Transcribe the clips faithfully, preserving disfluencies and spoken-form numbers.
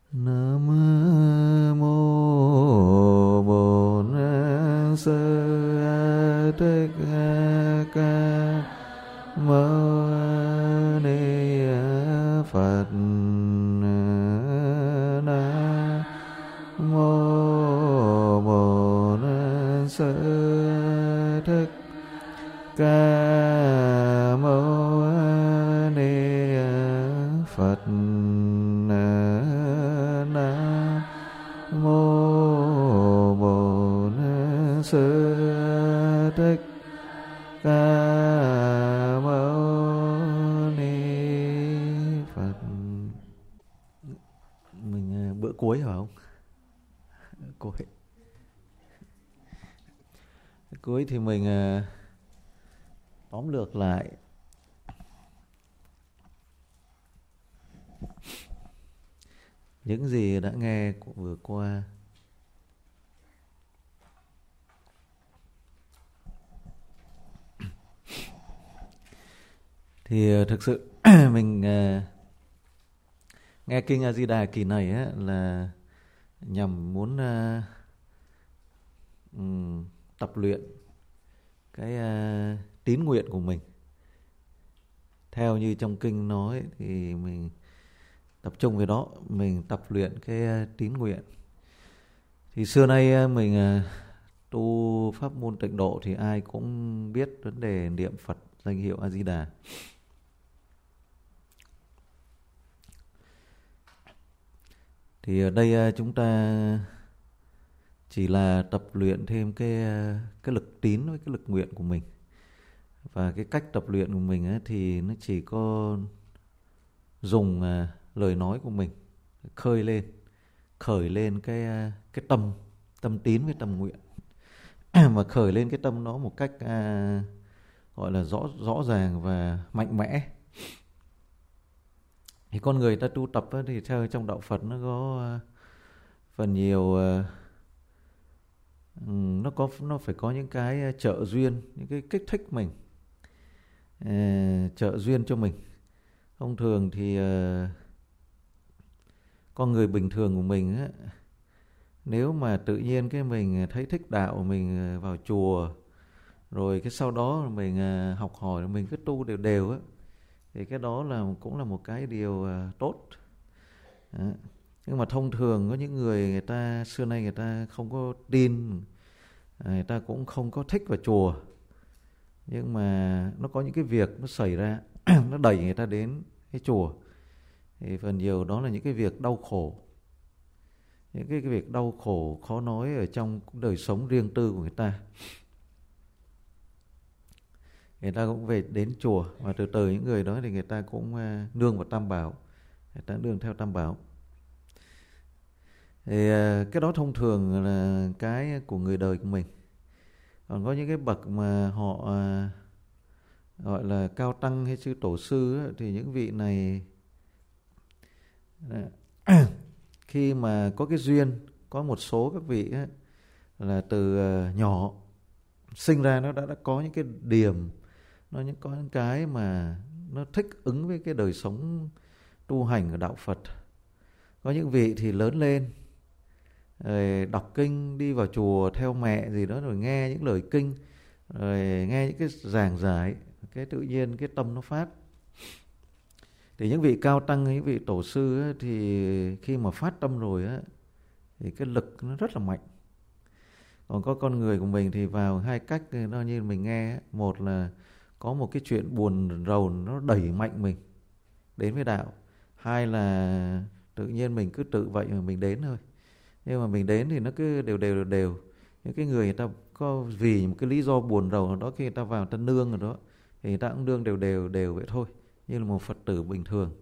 Nam mô Bổn Sư Thích Ca Mâu Ni Phật. Nam mô Bổn Sư Thích Ca Mâu Ni Phật. Nam mô Bổn Sư Thích Ca Mâu Ni Phật. Mình bữa cuối hả không? Cuối. Cuối thì mình tóm lược lại những gì đã nghe vừa qua. Thì thực sự mình nghe Kinh A Di Đà kỳ này á, là nhằm muốn uh, um, tập luyện cái uh, tín nguyện của mình. Theo như trong kinh nói thì mình tập trung về đó, mình tập luyện cái uh, tín nguyện. Thì xưa nay uh, mình uh, tu pháp môn Tịnh độ thì ai cũng biết vấn đề niệm Phật danh hiệu A Di Đà. Thì ở đây chúng ta chỉ là tập luyện thêm cái cái lực tín với cái lực nguyện của mình. Và cái cách tập luyện của mình ấy, thì nó chỉ có dùng lời nói của mình khơi lên, khởi lên cái cái tâm tâm tín với tâm nguyện. Mà khởi lên cái tâm đó một cách à, gọi là rõ rõ ràng và mạnh mẽ. Thì con người ta tu tập ấy, thì theo trong đạo Phật nó có uh, phần nhiều uh, nó có nó phải có những cái trợ duyên, những cái kích thích mình, uh, trợ duyên cho mình. Thông thường thì uh, con người bình thường của mình ấy, nếu mà tự nhiên cái mình thấy thích đạo, mình vào chùa rồi cái sau đó mình uh, học hỏi, mình cứ tu đều đều ấy, thì cái đó là cũng là một cái điều uh, tốt. Đó. Nhưng mà thông thường có những người người ta xưa nay người ta không có tin, người ta cũng không có thích vào chùa, nhưng mà nó có những cái việc nó xảy ra nó đẩy người ta đến cái chùa. Thì phần nhiều đó là những cái việc đau khổ, những cái, cái việc đau khổ khó nói ở trong đời sống riêng tư của người ta. Người ta cũng về đến chùa, và từ từ những người đó thì người ta cũng uh, nương vào Tam Bảo, người ta nương theo Tam Bảo. Thì uh, cái đó thông thường là cái của người đời của mình. Còn có những cái bậc mà họ uh, gọi là cao tăng hay sư tổ sư ấy, thì những vị này uh, khi mà có cái duyên, có một số các vị ấy, là từ uh, nhỏ sinh ra nó đã, đã có những cái điểm, nó những có những cái mà nó thích ứng với cái đời sống tu hành của đạo Phật. Có những vị thì lớn lên rồi đọc kinh, đi vào chùa theo mẹ gì đó, rồi nghe những lời kinh, rồi nghe những cái giảng giải, cái tự nhiên cái tâm nó phát. Thì những vị cao tăng, những vị tổ sư ấy, thì khi mà phát tâm rồi ấy, thì cái lực nó rất là mạnh. Còn có con người của mình thì vào hai cách nó như mình nghe ấy. Một là có một cái chuyện buồn rầu nó đẩy mạnh mình đến với đạo. Hai là tự nhiên mình cứ tự vậy mà mình đến thôi. Nhưng mà mình đến thì nó cứ đều đều đều đều. Những cái người người ta có vì một cái lý do buồn rầu đó, khi người ta vào người ta nương rồi đó, thì người ta cũng nương đều đều đều vậy thôi, như là một Phật tử bình thường.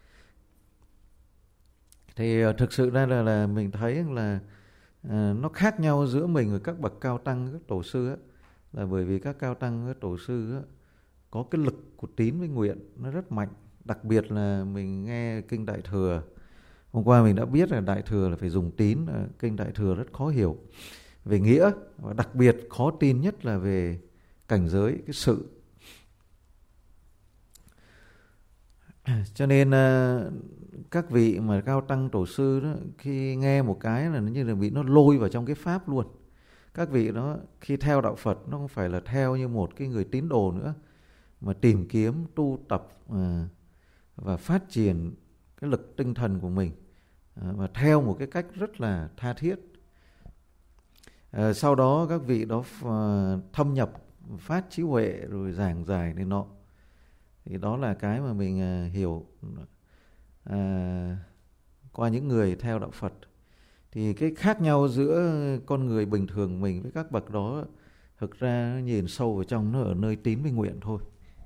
Thì thực sự ra là, là mình thấy là à, nó khác nhau giữa mình và các bậc cao tăng, các tổ sư ấy, là bởi vì các cao tăng, các tổ sư ấy, có cái lực của tín với nguyện nó rất mạnh. Đặc biệt là mình nghe kinh Đại Thừa, hôm qua mình đã biết là Đại Thừa là phải dùng tín. Kinh Đại Thừa rất khó hiểu về nghĩa, và đặc biệt khó tin nhất là về cảnh giới, cái sự. Cho nên các vị mà cao tăng tổ sư đó, khi nghe một cái là như là bị nó lôi vào trong cái pháp luôn. Các vị đó khi theo đạo Phật nó không phải là theo như một cái người tín đồ nữa, mà tìm kiếm tu tập à, và phát triển cái lực tinh thần của mình à, và theo một cái cách rất là tha thiết. À, sau đó các vị đó à, thâm nhập phát trí huệ rồi giảng giải này nọ. Thì đó là cái mà mình à, hiểu à, qua những người theo đạo Phật. Thì cái khác nhau giữa con người bình thường mình với các bậc đó, thực ra nhìn sâu vào trong nó ở nơi tín với nguyện thôi.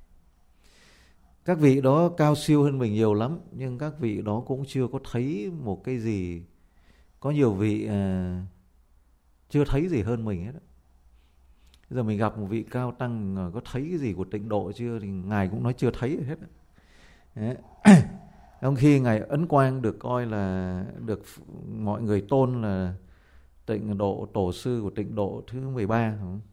Các vị đó cao siêu hơn mình nhiều lắm, nhưng các vị đó cũng chưa có thấy một cái gì. Có nhiều vị à, chưa thấy gì hơn mình hết. Bây giờ mình gặp một vị cao tăng có thấy cái gì của tịnh độ chưa, thì Ngài cũng nói chưa thấy hết. Đấy. Trong khi Ngài Ấn Quang được coi là được mọi người tôn là tịnh độ tổ sư của tịnh độ thứ mười ba.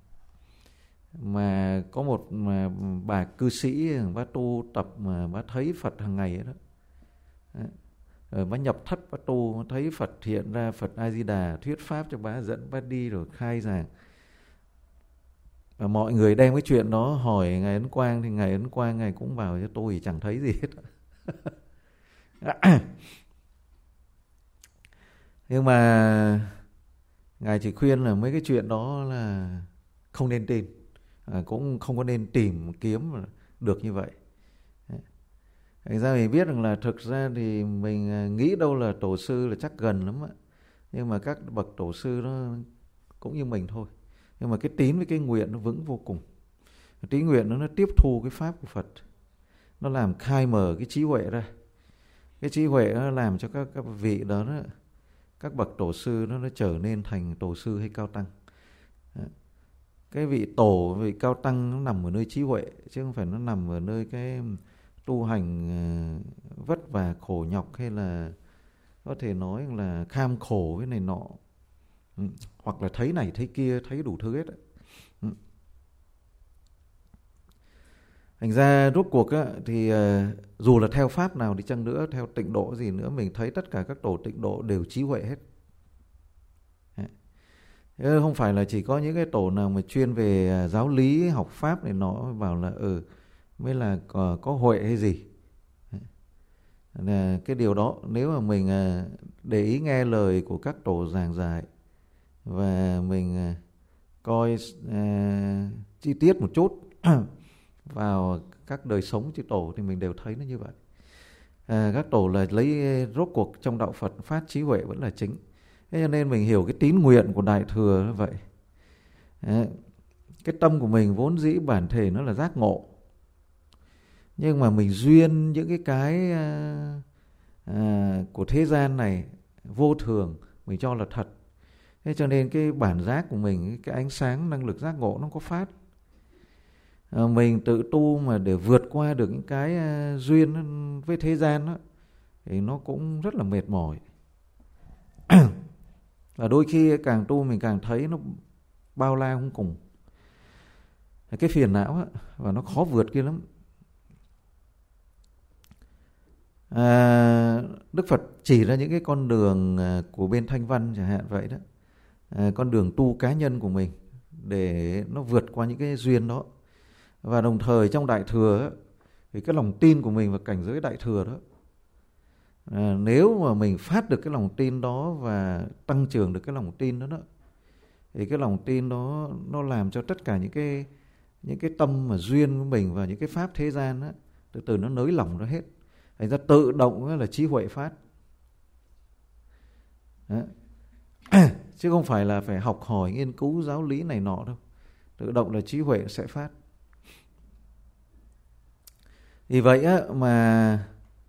Mà có một mà bà cư sĩ, bà tu tập mà bà thấy Phật hàng ngày đó. Rồi bà nhập thất bà tu, bà thấy Phật hiện ra, Phật A-di-đà thuyết pháp cho bà, dẫn bà đi rồi khai giảng. Và mọi người đem cái chuyện đó hỏi Ngài Ấn Quang, thì Ngài Ấn Quang Ngài cũng bảo cho tôi chẳng thấy gì hết. Nhưng mà Ngài chỉ khuyên là mấy cái chuyện đó là không nên tin, à, cũng không có nên tìm kiếm được như vậy. Thành ra mình biết rằng là thực ra thì mình nghĩ đâu là tổ sư là chắc gần lắm ạ. Nhưng mà các bậc tổ sư nó cũng như mình thôi. Nhưng mà cái tín với cái nguyện nó vững vô cùng. Tín nguyện nó, nó tiếp thu cái pháp của Phật. Nó làm khai mở cái trí huệ ra. Cái trí huệ nó làm cho các, các vị đó, đó các bậc tổ sư nó, nó trở nên thành tổ sư hay cao tăng. Cái vị tổ, vị cao tăng nó nằm ở nơi trí huệ, chứ không phải nó nằm ở nơi cái tu hành vất vả khổ nhọc, hay là có thể nói là kham khổ cái này nọ, hoặc là thấy này thấy kia, thấy đủ thứ hết. Thành ra rốt cuộc á, thì dù là theo pháp nào đi chăng nữa, theo tịnh độ gì nữa, mình thấy tất cả các tổ tịnh độ đều trí huệ hết. Không phải là chỉ có những cái tổ nào mà chuyên về giáo lý, học pháp này nọ bảo là ừ mới là có, có huệ hay gì. Là cái điều đó nếu mà mình để ý nghe lời của các tổ giảng giải và mình coi à, chi tiết một chút vào các đời sống chư tổ thì mình đều thấy nó như vậy. À, các tổ là lấy rốt cuộc trong đạo Phật phát trí huệ vẫn là chính. Thế cho nên mình hiểu cái tín nguyện của Đại Thừa như vậy. À, cái tâm của mình vốn dĩ bản thể nó là giác ngộ. Nhưng mà mình duyên những cái cái à, à, của thế gian này vô thường, mình cho là thật. Thế cho nên cái bản giác của mình, cái ánh sáng năng lực giác ngộ nó có phát. À, mình tự tu mà để vượt qua được những cái uh, duyên với thế gian đó, thì nó cũng rất là mệt mỏi. Và đôi khi càng tu mình càng thấy nó bao la không cùng. Cái phiền não á, và nó khó vượt kia lắm. À, Đức Phật chỉ ra những cái con đường của bên Thanh Văn chẳng hạn vậy đó. À, con đường tu cá nhân của mình để nó vượt qua những cái duyên đó. Và đồng thời trong Đại Thừa á, thì cái lòng tin của mình và cảnh giới Đại Thừa đó, à, nếu mà mình phát được cái lòng tin đó và tăng trưởng được cái lòng tin đó, đó thì cái lòng tin đó nó làm cho tất cả những cái những cái tâm mà duyên của mình và những cái pháp thế gian đó, từ từ nó nới lỏng nó hết. Thành ra tự động là trí huệ phát. Đó. Chứ không phải là phải học hỏi nghiên cứu giáo lý này nọ đâu. Tự động là trí huệ sẽ phát. Vì vậy á, mà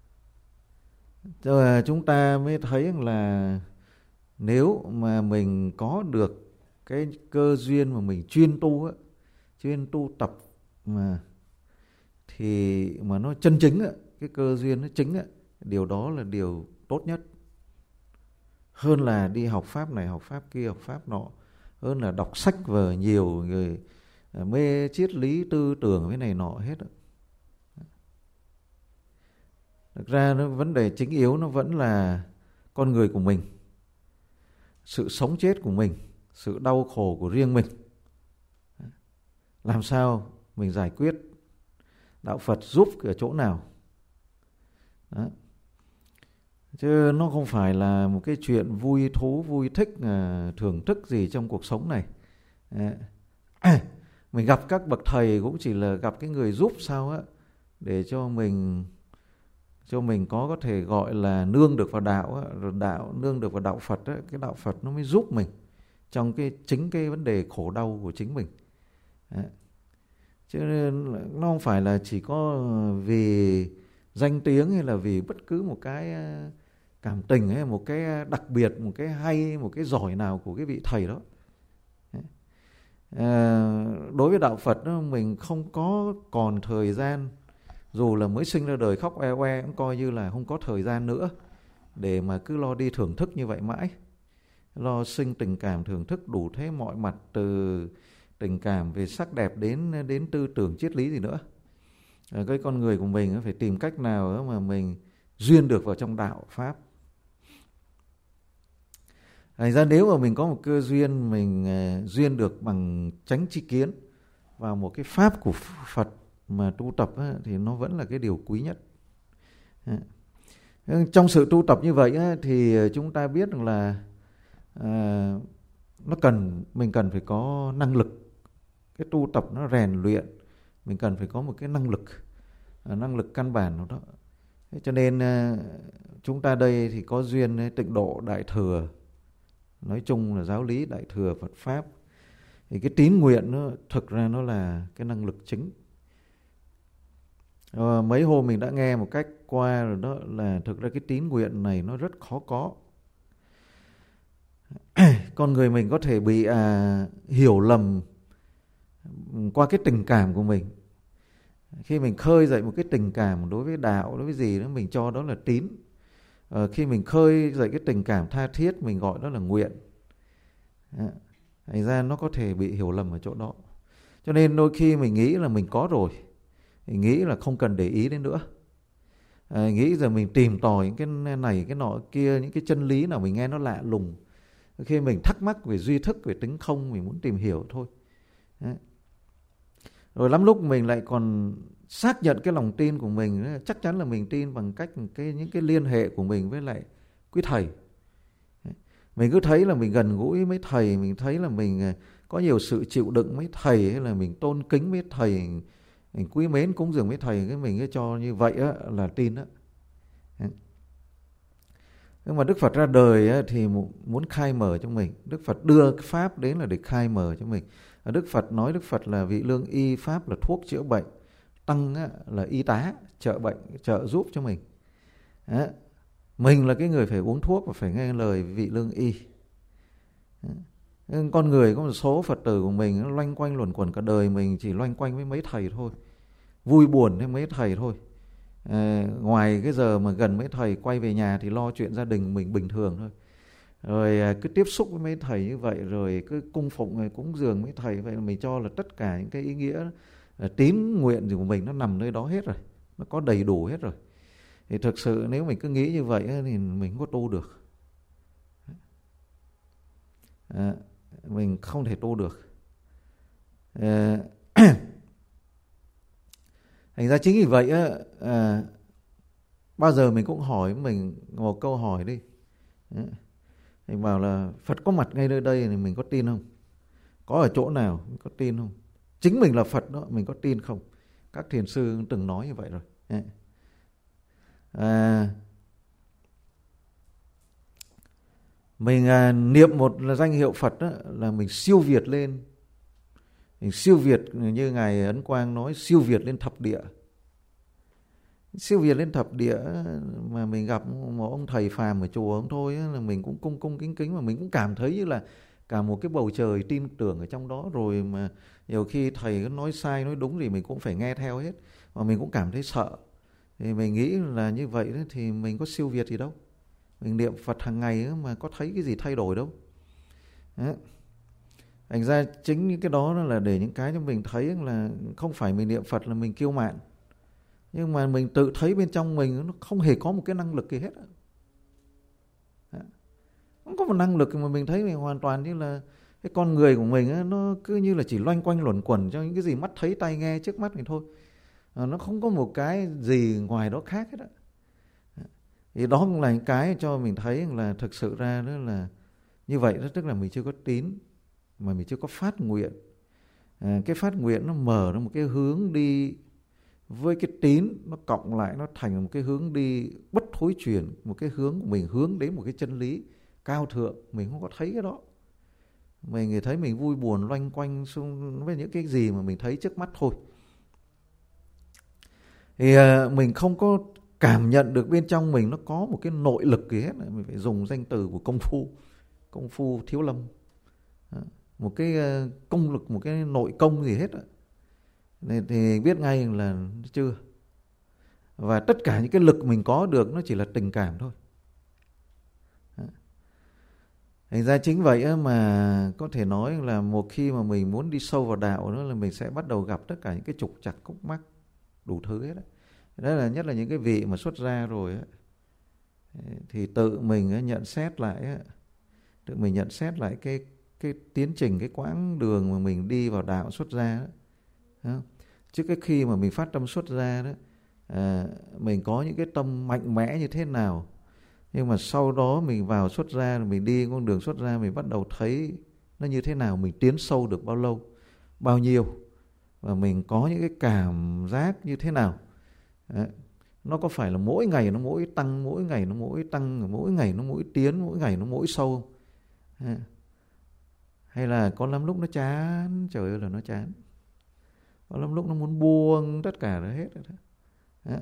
chúng ta mới thấy là nếu mà mình có được cái cơ duyên mà mình chuyên tu á, chuyên tu tập mà thì mà nó chân chính á, cái cơ duyên nó chính á, điều đó là điều tốt nhất. Hơn là đi học pháp này, học pháp kia, học pháp nọ. Hơn là đọc sách vở nhiều, người mê triết lý tư tưởng cái này nọ hết. Thực ra nó vấn đề chính yếu nó vẫn là con người của mình, sự sống chết của mình, sự đau khổ của riêng mình. Làm sao mình giải quyết, đạo Phật giúp ở chỗ nào. Đó. Chứ nó không phải là một cái chuyện vui thú, vui thích, thưởng thức gì trong cuộc sống này. À, mình gặp các bậc thầy cũng chỉ là gặp cái người giúp sao á, để cho mình cho mình có có thể gọi là nương được vào đạo á, rồi đạo nương được vào đạo Phật á, cái đạo Phật nó mới giúp mình trong cái chính cái vấn đề khổ đau của chính mình. Đó. Chứ nó không phải là chỉ có vì danh tiếng hay là vì bất cứ một cái cảm tình hay một cái đặc biệt, một cái hay, một cái giỏi nào của cái vị thầy đó. À, đối với đạo Phật đó, mình không có còn thời gian, dù là mới sinh ra đời khóc oe oe cũng coi như là không có thời gian nữa để mà cứ lo đi thưởng thức như vậy mãi, lo sinh tình cảm thưởng thức đủ thế mọi mặt, từ tình cảm về sắc đẹp đến đến tư tưởng triết lý gì nữa. À, cái con người của mình phải tìm cách nào mà mình duyên được vào trong đạo Pháp. Thành ra nếu mà mình có một cơ duyên, mình uh, duyên được bằng chánh tri kiến vào một cái pháp của Phật mà tu tập á, thì nó vẫn là cái điều quý nhất. À. Trong sự tu tập như vậy á, thì chúng ta biết rằng là uh, nó cần mình cần phải có năng lực. Cái tu tập nó rèn luyện, mình cần phải có một cái năng lực, uh, năng lực căn bản của đó. Thế cho nên uh, chúng ta đây thì có duyên tịnh độ Đại Thừa, nói chung là giáo lý Đại Thừa Phật Pháp, thì cái tín nguyện nó thực ra nó là cái năng lực chính. À, mấy hôm mình đã nghe một cách qua rồi đó, là thực ra cái tín nguyện này nó rất khó có. Con người mình có thể bị à, hiểu lầm qua cái tình cảm của mình. Khi mình khơi dậy một cái tình cảm đối với đạo, đối với gì đó, mình cho đó là tín. À, khi mình khơi dậy cái tình cảm tha thiết, mình gọi đó là nguyện. À, thành ra nó có thể bị hiểu lầm ở chỗ đó. Cho nên đôi khi mình nghĩ là mình có rồi, mình nghĩ là không cần để ý đến nữa. À, nghĩ giờ mình tìm tòi những cái này, cái nọ kia, những cái chân lý nào mình nghe nó lạ lùng. Khi mình thắc mắc về duy thức, về tính không, mình muốn tìm hiểu thôi. Đấy. Rồi lắm lúc mình lại còn xác nhận cái lòng tin của mình, chắc chắn là mình tin bằng cách cái, những cái liên hệ của mình với lại quý thầy. Đấy. Mình cứ thấy là mình gần gũi với thầy, mình thấy là mình có nhiều sự chịu đựng với thầy, hay là mình tôn kính với thầy, mình quý mến cúng dường với thầy, cái mình cứ cho như vậy á, là tin đó. Nhưng mà Đức Phật ra đời á, thì muốn khai mở cho mình. Đức Phật đưa cái pháp đến là để khai mở cho mình. Đức Phật nói Đức Phật là vị lương y, pháp là thuốc chữa bệnh, tăng á, là y tá trợ bệnh, trợ giúp cho mình. Đó. Mình là cái người phải uống thuốc và phải nghe lời vị lương y. Đó. Con người có một số Phật tử của mình nó loanh quanh luẩn quẩn cả đời, mình chỉ loanh quanh với mấy thầy thôi, vui buồn với mấy thầy thôi. À, ngoài cái giờ mà gần mấy thầy, quay về nhà thì lo chuyện gia đình mình bình thường thôi. Rồi à, cứ tiếp xúc với mấy thầy như vậy, rồi cứ cung phụng, rồi cúng dường mấy thầy, vậy là mình cho là tất cả những cái ý nghĩa à, tín nguyện gì của mình nó nằm nơi đó hết rồi, nó có đầy đủ hết rồi. Thì thực sự nếu mình cứ nghĩ như vậy thì mình không có tu được. À, mình không thể tu được. À, thành ra chính vì vậy á, à, bao giờ mình cũng hỏi mình một câu hỏi đi. Mình bảo là Phật có mặt ngay nơi đây thì mình có tin không? Có ở chỗ nào mình có tin không? Chính mình là Phật đó, mình có tin không? Các thiền sư từng nói như vậy rồi. À, mình à, niệm một là danh hiệu Phật đó, là mình siêu việt lên. Mình siêu việt như Ngài Ấn Quang nói, siêu việt lên thập địa. Siêu việt lên thập địa mà mình gặp một ông thầy phàm ở chùa ông thôi là mình cũng cung cung kính kính, mà mình cũng cảm thấy như là cả một cái bầu trời tin tưởng ở trong đó rồi, mà nhiều khi thầy nói sai nói đúng thì mình cũng phải nghe theo hết, mà mình cũng cảm thấy sợ. Thì mình nghĩ là như vậy đó, thì mình có siêu việt gì đâu. Mình niệm Phật hàng ngày mà có thấy cái gì thay đổi đâu. Đó. Thành ra chính những cái đó là để những cái cho mình thấy là không phải mình niệm Phật là mình kiêu mạn, Nhưng mà mình tự thấy bên trong mình nó không hề có một cái năng lực gì hết. Không có một năng lực mà mình thấy mình hoàn toàn như là cái con người của mình ấy, nó cứ như là chỉ loanh quanh luẩn quẩn cho những cái gì mắt thấy tai nghe trước mắt mình thôi. À, nó không có một cái gì ngoài đó khác hết á. Thì đó cũng là những cái cho mình thấy là thực sự ra đó là như vậy đó, tức là mình chưa có tín mà mình chưa có phát nguyện. À, cái phát nguyện nó mở ra một cái hướng đi với cái tín, nó cộng lại nó thành một cái hướng đi bất thối chuyển, một cái hướng của mình hướng đến một cái chân lý cao thượng. Mình không có thấy cái đó, mình thấy mình vui buồn loanh quanh xung với những cái gì mà mình thấy trước mắt thôi. Thì à, mình không có cảm nhận được bên trong mình nó có một cái nội lực gì hết. Mình phải dùng danh từ của công phu, công phu thiếu lâm, một cái công lực, một cái nội công gì hết. Thì biết ngay là chưa. Và tất cả những cái lực mình có được nó chỉ là tình cảm thôi. Thành ra chính vậy mà có thể nói là một khi mà mình muốn đi sâu vào đạo đó là mình sẽ bắt đầu gặp tất cả những cái trục trặc khúc mắc đủ thứ hết. Đó là nhất là những cái vị mà xuất ra rồi ấy, thì tự mình nhận xét lại, tự mình nhận xét lại cái cái tiến trình, cái quãng đường mà mình đi vào đạo xuất ra đó. Trước cái khi mà mình phát tâm xuất ra đó, à, mình có những cái tâm mạnh mẽ như thế nào, nhưng mà sau đó mình vào xuất ra, mình đi con đường xuất ra, mình bắt đầu thấy nó như thế nào, mình tiến sâu được bao lâu, bao nhiêu, và mình có những cái cảm giác như thế nào. Đấy. Nó có phải là mỗi ngày nó mỗi tăng, mỗi ngày nó mỗi tăng, mỗi ngày nó mỗi tiến, mỗi ngày nó mỗi sâu. Đấy. Hay là có lắm lúc nó chán, trời ơi là nó chán. Có lắm lúc nó muốn buông tất cả rồi hết rồi đó. Đấy.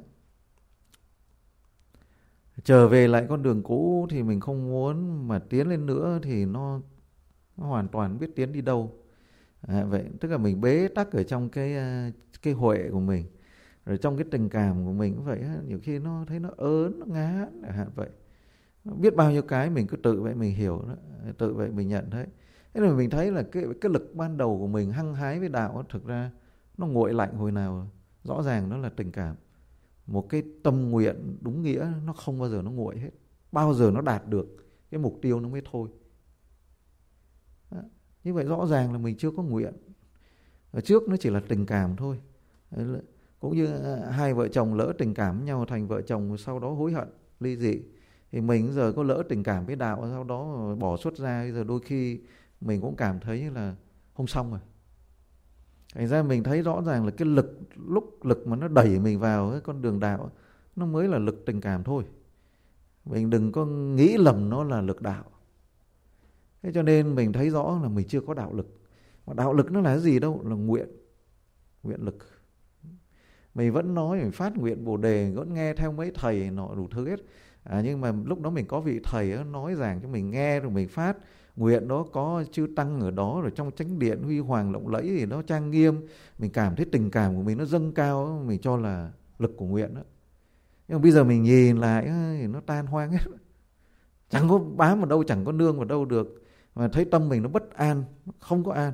Trở về lại con đường cũ thì mình không muốn, mà tiến lên nữa thì nó, nó hoàn toàn biết tiến đi đâu. À, vậy tức là mình bế tắc ở trong cái cái huệ của mình, rồi trong cái tình cảm của mình cũng vậy. Nhiều khi nó thấy nó ớn, nó ngán hạn vậy. Biết bao nhiêu cái mình cứ tự vậy mình hiểu đó, tự vậy mình nhận thấy. Thế là mình thấy là cái cái lực ban đầu của mình hăng hái với đạo đó, thực ra nó nguội lạnh hồi nào. Rõ ràng nó là tình cảm. Một cái tâm nguyện đúng nghĩa nó không bao giờ nó nguội hết. Bao giờ nó đạt được cái mục tiêu nó mới thôi. Đó. Như vậy rõ ràng là mình chưa có nguyện. Ở trước nó chỉ là tình cảm thôi. Cũng như hai vợ chồng lỡ tình cảm với nhau thành vợ chồng, sau đó hối hận ly dị. Thì mình giờ có lỡ tình cảm với đạo, sau đó bỏ xuất ra, bây giờ đôi khi mình cũng cảm thấy là không xong rồi. Thành ra mình thấy rõ ràng là cái lực, lúc lực mà nó đẩy mình vào cái con đường đạo, nó mới là lực tình cảm thôi. Mình đừng có nghĩ lầm nó là lực đạo. Thế cho nên mình thấy rõ là mình chưa có đạo lực. Mà đạo lực nó là cái gì đâu, là nguyện, nguyện lực. Mình vẫn nói, mình phát nguyện Bồ Đề, vẫn nghe theo mấy thầy nọ đủ thứ hết. À, nhưng mà lúc đó mình có vị thầy đó nói giảng cho mình nghe, rồi mình phát nguyện đó, có chư tăng ở đó, rồi trong chánh điện huy hoàng lộng lẫy thì nó trang nghiêm, mình cảm thấy tình cảm của mình nó dâng cao, mình cho là lực của nguyện đó. Nhưng mà bây giờ mình nhìn lại thì nó tan hoang hết, chẳng có bám vào đâu, chẳng có nương vào đâu được, mà thấy tâm mình nó bất an, không có an.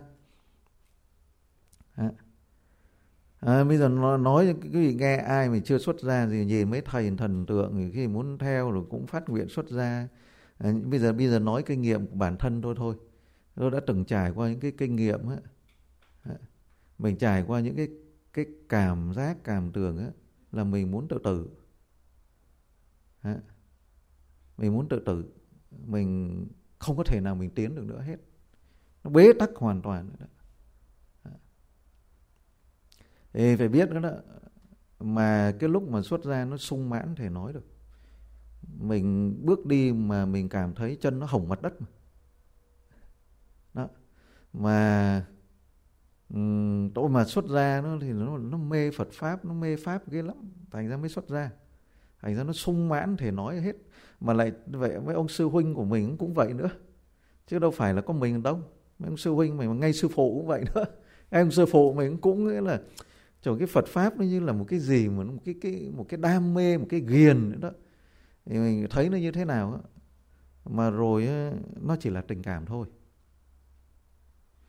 À. À, bây giờ nó nói cái gì nghe ai mình chưa xuất ra gì, nhìn mấy thầy thần tượng thì khi muốn theo rồi cũng phát nguyện xuất ra. À, bây giờ bây giờ nói kinh nghiệm của bản thân tôi thôi. Tôi đã từng trải qua những cái kinh nghiệm á. À, mình trải qua những cái cái cảm giác cảm tưởng á, là mình muốn tự tử. À, mình muốn tự tử, mình không có thể nào mình tiến được nữa hết. Nó bế tắc hoàn toàn rồi đó. Thì phải biết đó, đó, mà cái lúc mà xuất ra nó sung mãn thể nói được. Mình bước đi mà mình cảm thấy chân nó hổng mặt đất mà. Đó. Mà um, tôi mà xuất ra nó thì nó, nó mê Phật Pháp, nó mê Pháp ghê lắm. Thành ra mới xuất ra. Thành ra nó sung mãn thể nói hết. Mà lại vậy mấy ông sư huynh của mình cũng vậy nữa. Chứ đâu phải là có mình đâu. Mấy ông sư huynh mình mà ngay sư phụ cũng vậy nữa. Mấy ông sư phụ mình cũng nghĩa là trời, cái Phật Pháp nó như là một cái gì mà một cái, cái, một cái đam mê, một cái ghiền nữa đó. Thì mình thấy nó như thế nào đó. Mà rồi nó chỉ là tình cảm thôi.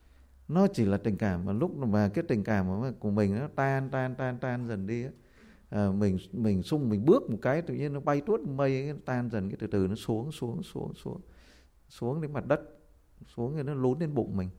Nó chỉ là tình cảm. Mà lúc mà cái tình cảm của mình nó tan tan tan tan dần đi á, à, mình mình sung mình bước một cái tự nhiên nó bay tuốt mây, nó tan dần, cái từ từ nó xuống xuống xuống xuống xuống đến mặt đất, xuống rồi nó lún đến bụng mình.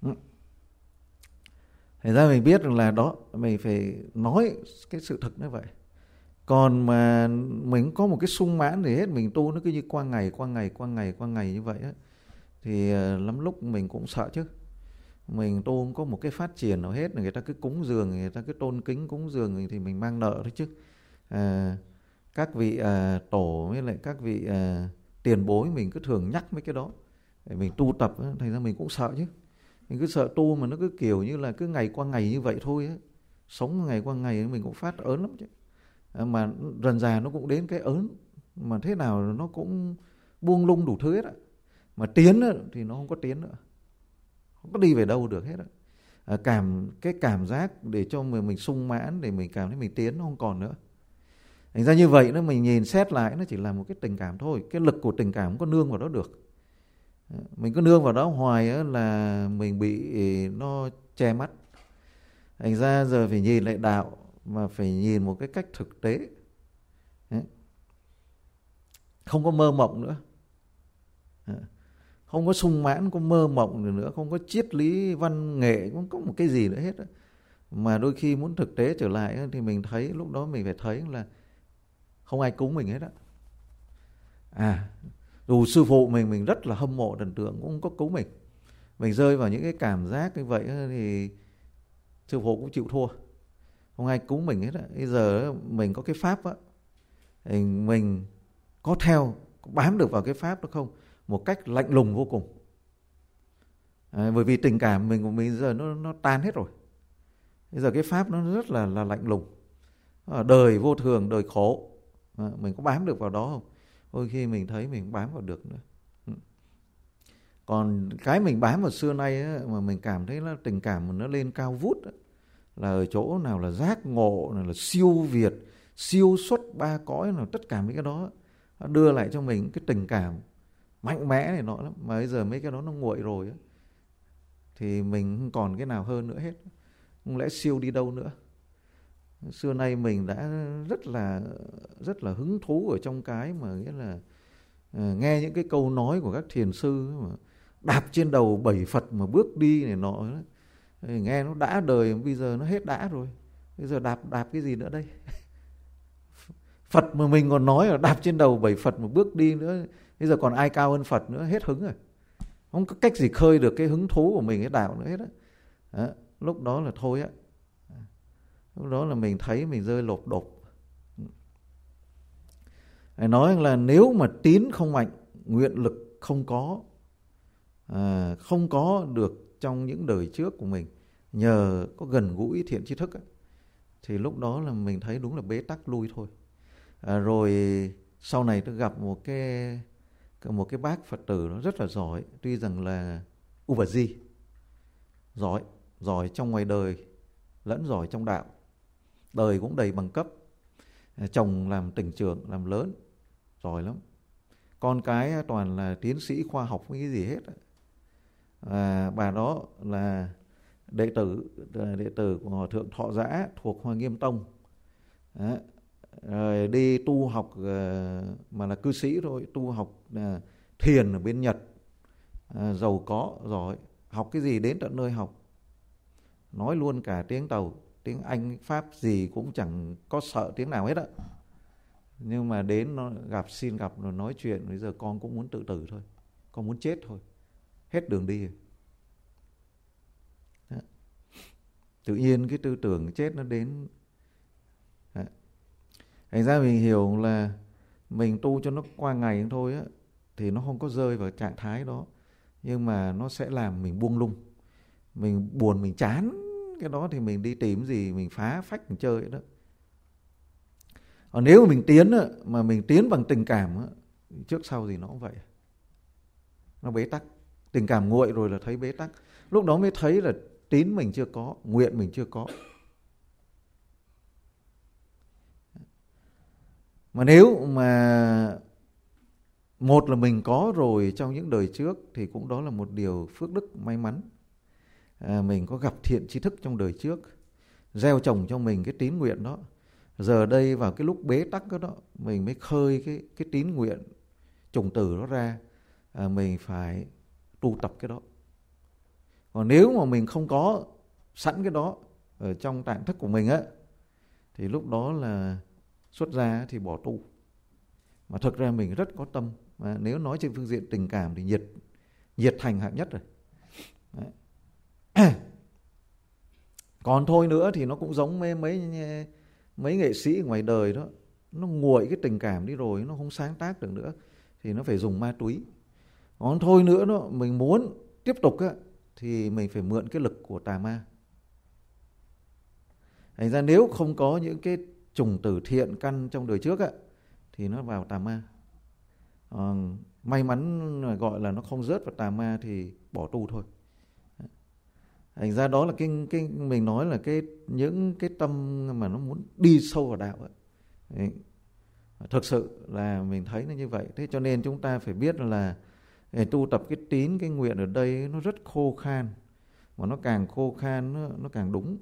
Thành ra mình biết rằng là đó, mình phải nói cái sự thực như vậy. Còn mà mình có một cái sung mãn thì hết, mình tu nó cứ như qua ngày qua ngày qua ngày qua ngày như vậy á, thì lắm lúc mình cũng sợ chứ. Mình tu không có một cái phát triển nào hết, người ta cứ cúng dường, người ta cứ tôn kính cúng dường thì mình mang nợ thôi chứ. À, các vị à, tổ với lại các vị à, tiền bối mình cứ thường nhắc mấy cái đó để mình tu tập, thành ra mình cũng sợ chứ. Mình cứ sợ tu mà nó cứ kiểu như là cứ ngày qua ngày như vậy thôi á, sống ngày qua ngày mình cũng phát ớn lắm chứ. À, mà dần dà nó cũng đến cái ớn, mà thế nào nó cũng buông lung đủ thứ hết á. Mà tiến á, thì nó không có tiến nữa, không có đi về đâu được hết á. À, cảm cái cảm giác để cho mình mình sung mãn, để mình cảm thấy mình tiến nó không còn nữa. Thành ra như vậy nó mình nhìn xét lại nó chỉ là một cái tình cảm thôi. Cái lực của tình cảm không có nương vào đó được. Mình cứ nương vào đó hoài á, là mình bị nó che mắt. Thành ra giờ phải nhìn lại đạo, mà phải nhìn một cái cách thực tế. Không có mơ mộng nữa, không có sung mãn, không có mơ mộng nữa, không có triết lý văn nghệ, không có một cái gì nữa hết. Mà đôi khi muốn thực tế trở lại thì mình thấy, lúc đó mình phải thấy là không ai cúng mình hết á. À, dù sư phụ mình mình rất là hâm mộ thần tượng cũng không có cúng mình. Mình rơi vào những cái cảm giác như vậy thì sư phụ cũng chịu thua, không ai cúng mình hết á. Bây giờ mình có cái pháp á, thì mình có theo, có bám được vào cái pháp đó không, một cách lạnh lùng vô cùng. À, bởi vì tình cảm mình của mình giờ nó nó tan hết rồi. Bây giờ cái pháp nó rất là là lạnh lùng. À, đời vô thường, đời khổ. À, mình có bám được vào đó không? Đôi khi mình thấy mình bám vào được nữa. Còn cái mình bám vào xưa nay á, mà mình cảm thấy là tình cảm mình nó lên cao vút á, là ở chỗ nào là giác ngộ, nào là siêu việt, siêu xuất ba cõi, nào tất cả mấy cái đó đưa lại cho mình cái tình cảm mạnh mẽ này nọ lắm. Mà bây giờ mấy cái đó nó nguội rồi á, thì mình không còn cái nào hơn nữa hết. Không lẽ siêu đi đâu nữa. Xưa nay mình đã rất là rất là hứng thú ở trong cái mà nghĩa là uh, nghe những cái câu nói của các thiền sư mà đạp trên đầu bảy Phật mà bước đi này nọ đó. Nghe nó đã đời, bây giờ nó hết đã rồi. Bây giờ đạp đạp cái gì nữa đây? Phật mà mình còn nói là đạp trên đầu bảy Phật mà bước đi nữa, bây giờ còn ai cao hơn Phật nữa, hết hứng rồi. Không có cách gì khơi được cái hứng thú của mình, cái đạo nữa hết á. Đó, lúc đó là thôi á. Lúc đó là mình thấy mình rơi lột đột. Nói là nếu mà tín không mạnh, nguyện lực không có, à, không có được trong những đời trước của mình, nhờ có gần gũi thiện tri thức ấy, thì lúc đó là mình thấy đúng là bế tắc lui thôi. À, rồi sau này tôi gặp một cái một cái bác Phật tử nó rất là giỏi, tuy rằng là U Bà Di, giỏi, giỏi trong ngoài đời lẫn giỏi trong đạo, đời cũng đầy bằng cấp, chồng làm tỉnh trưởng, làm lớn, giỏi lắm, con cái toàn là tiến sĩ khoa học với cái gì hết. À, bà đó là đệ tử đệ tử của Hòa Thượng Thọ Giã thuộc Hoa Nghiêm Tông. Đó. Rồi đi tu học mà là cư sĩ thôi, tu học thiền ở bên Nhật, à, giàu có, giỏi, học cái gì đến tận nơi học, nói luôn cả tiếng Tàu, tiếng Anh, Pháp gì cũng chẳng có sợ tiếng nào hết á. Nhưng mà đến nó gặp, xin gặp rồi nói chuyện, bây giờ con cũng muốn tự tử thôi, con muốn chết thôi, hết đường đi rồi. Đó. Tự nhiên cái tư tưởng chết nó đến. Đó. Thành ra mình hiểu là mình tu cho nó qua ngày thôi á, thì nó không có rơi vào trạng thái đó, nhưng mà nó sẽ làm mình buông lung, mình buồn, mình chán cái đó thì mình đi tìm gì mình phá phách mình chơi đó. Còn nếu mà mình tiến á, mà mình tiến bằng tình cảm á, trước sau gì nó cũng vậy, nó bế tắc. Tình cảm nguội rồi là thấy bế tắc, lúc đó mới thấy là tín mình chưa có, nguyện mình chưa có. Mà nếu mà một là mình có rồi trong những đời trước thì cũng đó là một điều phước đức may mắn. À, mình có gặp thiện tri thức trong đời trước, gieo trồng cho mình cái tín nguyện đó. Giờ đây vào cái lúc bế tắc đó, đó mình mới khơi cái, cái tín nguyện trùng tử đó ra. À, mình phải tu tập cái đó. Còn nếu mà mình không có sẵn cái đó ở trong tạng thức của mình á, thì lúc đó là xuất gia thì bỏ tu. Mà thực ra mình rất có tâm. Mà nếu nói trên phương diện tình cảm thì nhiệt nhiệt thành hạng nhất rồi. Đấy. Còn thôi nữa thì nó cũng giống mấy mấy mấy nghệ sĩ ngoài đời đó, nó nguội cái tình cảm đi rồi, nó không sáng tác được nữa thì nó phải dùng ma túy. Còn thôi nữa đó, mình muốn tiếp tục á thì mình phải mượn cái lực của tà ma. Thành ra nếu không có những cái trùng tử thiện căn trong đời trước á thì nó vào tà ma. À, may mắn gọi là nó không rớt vào tà ma thì bỏ tu thôi. Thành ra đó là cái cái mình nói là cái những cái tâm mà nó muốn đi sâu vào đạo ấy. Thực sự là mình thấy nó như vậy. Thế cho nên chúng ta phải biết là để tu tập cái tín, cái nguyện ở đây nó rất khô khan. Mà nó càng khô khan nó, nó càng đúng.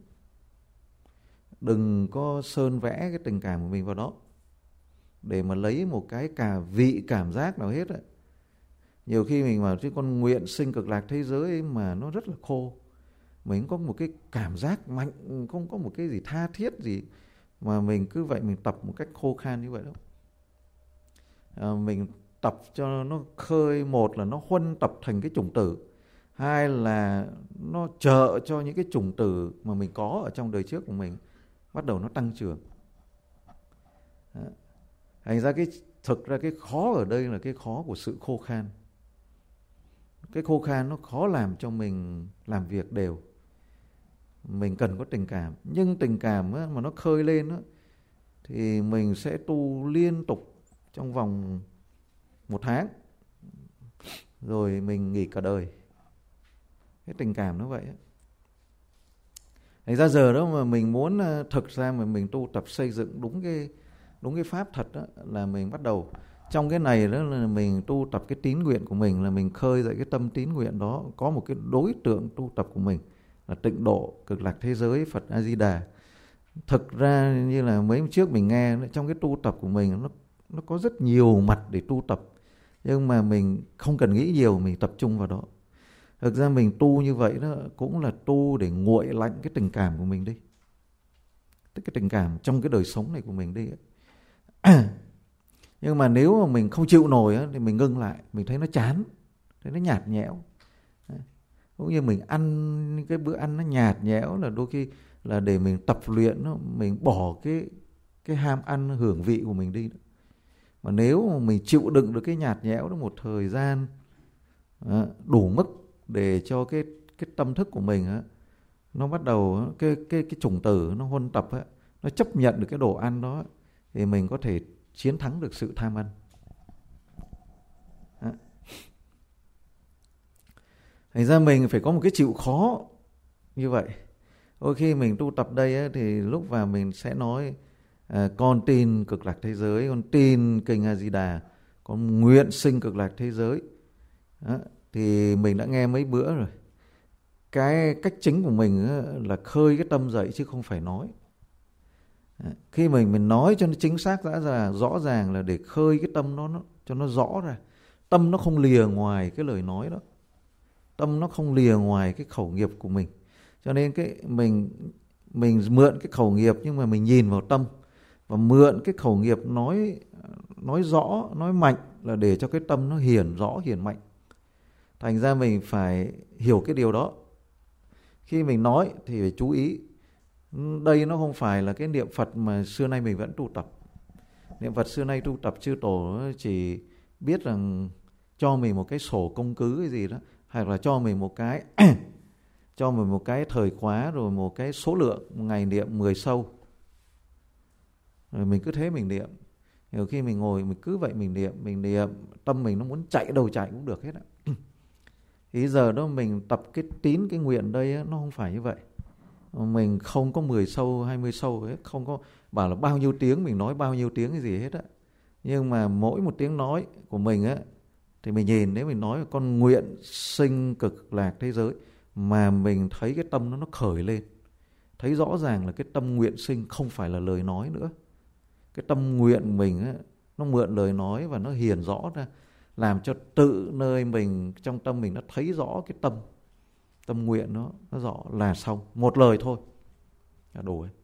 Đừng có sơn vẽ cái tình cảm của mình vào đó để mà lấy một cái cả vị cảm giác nào hết ấy. Nhiều khi mình bảo chứ con nguyện sinh cực lạc thế giới ấy mà nó rất là khô. Mình có một cái cảm giác mạnh, không có một cái gì tha thiết gì mà mình cứ vậy mình tập một cách khô khan như vậy đâu. À, mình tập cho nó khơi, một là nó huân tập thành cái chủng tử, hai là nó trợ cho những cái chủng tử mà mình có ở trong đời trước của mình bắt đầu nó tăng trưởng. Đó. Thành ra cái thực ra cái khó ở đây là cái khó của sự khô khan. Cái khô khan nó khó làm cho mình làm việc đều. Mình cần có tình cảm, nhưng tình cảm á, mà nó khơi lên á, thì mình sẽ tu liên tục trong vòng một tháng rồi mình nghỉ cả đời. Cái tình cảm nó vậy á. Thành ra giờ đó mà mình muốn thực ra mà mình tu tập xây dựng đúng cái đúng cái pháp thật đó, là mình bắt đầu trong cái này đó là mình tu tập cái tín nguyện của mình, là mình khơi dậy cái tâm tín nguyện đó, có một cái đối tượng tu tập của mình là tịnh độ, cực lạc thế giới, Phật A Di Đà. Thực ra như là mấy hôm trước mình nghe trong cái tu tập của mình nó nó có rất nhiều mặt để tu tập, nhưng mà mình không cần nghĩ nhiều, mình tập trung vào đó. Thực ra mình tu như vậy đó cũng là tu để nguội lạnh cái tình cảm của mình đi, tức cái tình cảm trong cái đời sống này của mình đi. Nhưng mà nếu mà mình không chịu nổi á, thì mình ngưng lại, mình thấy nó chán, thấy nó nhạt nhẽo. Cũng như mình ăn cái bữa ăn nó nhạt nhẽo là đôi khi là để mình tập luyện nó, mình bỏ cái cái ham ăn hưởng vị của mình đi đó. Mà nếu mà mình chịu đựng được cái nhạt nhẽo đó một thời gian đủ mức để cho cái cái tâm thức của mình á, nó bắt đầu cái cái cái chủng tử nó huân tập á, nó chấp nhận được cái đồ ăn đó, thì mình có thể chiến thắng được sự tham ăn. Đó. Thành ra mình phải có một cái chịu khó như vậy. Đôi khi mình tu tập đây ấy, thì lúc vào mình sẽ nói à, con tin cực lạc thế giới, con tin kinh A Di Đà, con nguyện sinh cực lạc thế giới. Đó. Thì mình đã nghe mấy bữa rồi. Cái cách chính của mình là khơi cái tâm dậy chứ không phải nói. Khi mình mình nói cho nó chính xác rõ ràng, rõ ràng là để khơi cái tâm nó, nó cho nó rõ ra. Tâm nó không lìa ngoài cái lời nói đó. Tâm nó không lìa ngoài cái khẩu nghiệp của mình. Cho nên cái mình mình mượn cái khẩu nghiệp nhưng mà mình nhìn vào tâm, và mượn cái khẩu nghiệp nói nói rõ, nói mạnh là để cho cái tâm nó hiển rõ, hiển mạnh. Thành ra mình phải hiểu cái điều đó. Khi mình nói thì phải chú ý. Đây nó không phải là cái niệm Phật mà xưa nay mình vẫn tu tập. Niệm Phật xưa nay tu tập chư tổ chỉ biết rằng cho mình một cái sổ công cứ cái gì đó, hoặc là cho mình một cái cho mình một cái thời khóa, rồi một cái số lượng ngày niệm mười sâu, rồi mình cứ thế mình niệm. Nhiều khi mình ngồi mình cứ vậy mình niệm, mình niệm tâm mình nó muốn chạy đâu chạy cũng được hết ạ. Thì giờ đó mình tập cái tín cái nguyện đây á, nó không phải như vậy. Mình không có mười sâu, hai mươi sâu hết, không có bảo là bao nhiêu tiếng mình nói bao nhiêu tiếng cái gì hết á. Nhưng mà mỗi một tiếng nói của mình á, thì mình nhìn nếu mình nói con nguyện sinh cực lạc thế giới mà mình thấy cái tâm nó nó khởi lên, thấy rõ ràng là cái tâm nguyện sinh không phải là lời nói nữa, cái tâm nguyện của mình á, nó mượn lời nói và nó hiển rõ ra, làm cho tự nơi mình, trong tâm mình nó thấy rõ cái tâm tâm nguyện nó nó rõ là xong. Một lời thôi là đủ ấy.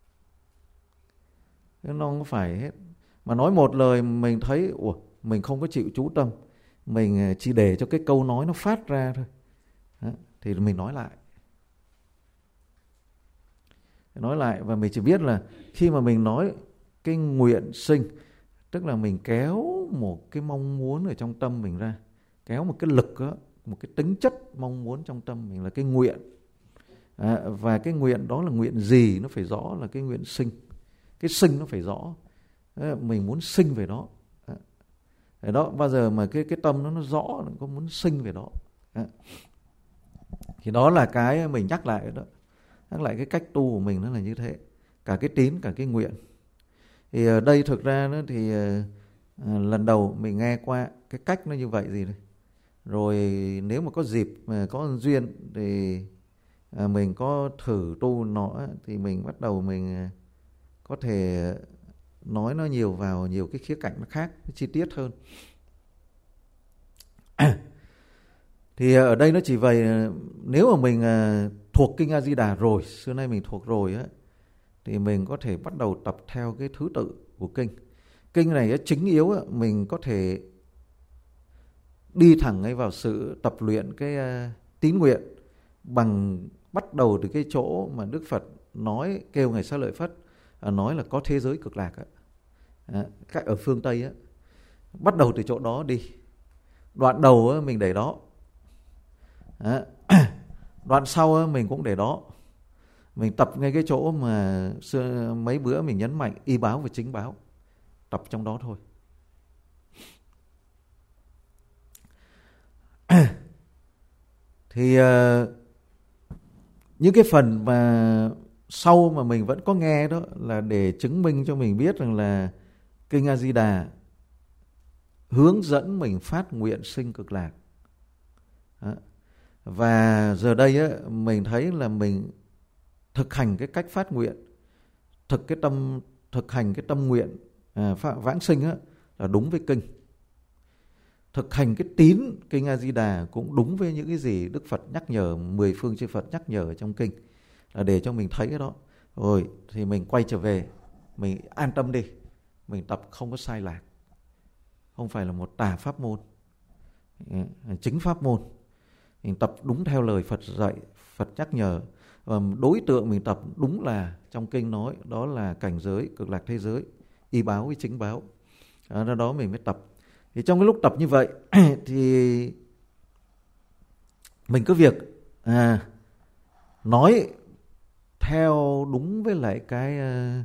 Nó không phải hết. Mà nói một lời mình thấy ủa, mình không có chịu chú tâm, mình chỉ để cho cái câu nói nó phát ra thôi. Đó, thì mình nói lại. Nói lại và mình chỉ biết là khi mà mình nói cái nguyện sinh, tức là mình kéo một cái mong muốn ở trong tâm mình ra, kéo một cái lực đó, một cái tính chất mong muốn trong tâm mình là cái nguyện. À, và cái nguyện đó là nguyện gì nó phải rõ, là cái nguyện sinh. Cái sinh nó phải rõ. À, mình muốn sinh về đó. À, đó bao giờ mà cái cái tâm nó nó rõ, nó có muốn sinh về đó. À, thì đó là cái mình nhắc lại đó. Nhắc lại cái cách tu của mình nó là như thế. Cả cái tín, cả cái nguyện. Thì ở đây thực ra đó thì à, lần đầu mình nghe qua cái cách nó như vậy gì đây. Rồi nếu mà có dịp, mà có duyên thì à, mình có thử tu nó, thì mình bắt đầu mình có thể nói nó nhiều vào nhiều cái khía cạnh nó khác, nó chi tiết hơn. Thì ở đây nó chỉ vậy, nếu mà mình à, thuộc Kinh A Di Đà rồi, xưa nay mình thuộc rồi á, thì mình có thể bắt đầu tập theo cái thứ tự của kinh. Kinh này chính yếu á, mình có thể đi thẳng ngay vào sự tập luyện cái uh, tín nguyện, bằng bắt đầu từ cái chỗ mà Đức Phật nói, kêu Ngài Xá Lợi Phất uh, nói là có thế giới cực lạc á, à, các ở phương Tây á, bắt đầu từ chỗ đó đi. Đoạn đầu á, mình để đó, à, đoạn sau á, mình cũng để đó. Mình tập ngay cái chỗ mà xưa, mấy bữa mình nhấn mạnh y báo và chính báo, tập trong đó thôi. Thì uh, những cái phần mà sau mà mình vẫn có nghe đó là để chứng minh cho mình biết rằng là Kinh A Di Đà hướng dẫn mình phát nguyện sinh cực lạc. Đó. Và giờ đây á, mình thấy là mình thực hành cái cách phát nguyện, thực cái tâm thực hành cái tâm nguyện à, vãng sinh á, là đúng với kinh. Thực hành cái tín Kinh A Di Đà cũng đúng với những cái gì Đức Phật nhắc nhở, mười phương chư Phật nhắc nhở trong kinh, là để cho mình thấy cái đó. Rồi thì mình quay trở về, mình an tâm đi, mình tập không có sai lạc, không phải là một tà pháp môn, chính pháp môn. Mình tập đúng theo lời Phật dạy, Phật nhắc nhở. Và đối tượng mình tập đúng là trong kinh nói, đó là cảnh giới cực lạc thế giới, y báo với chính báo. Đó, đó mình mới tập. Thì trong cái lúc tập như vậy thì mình cứ việc à, nói theo đúng với lại cái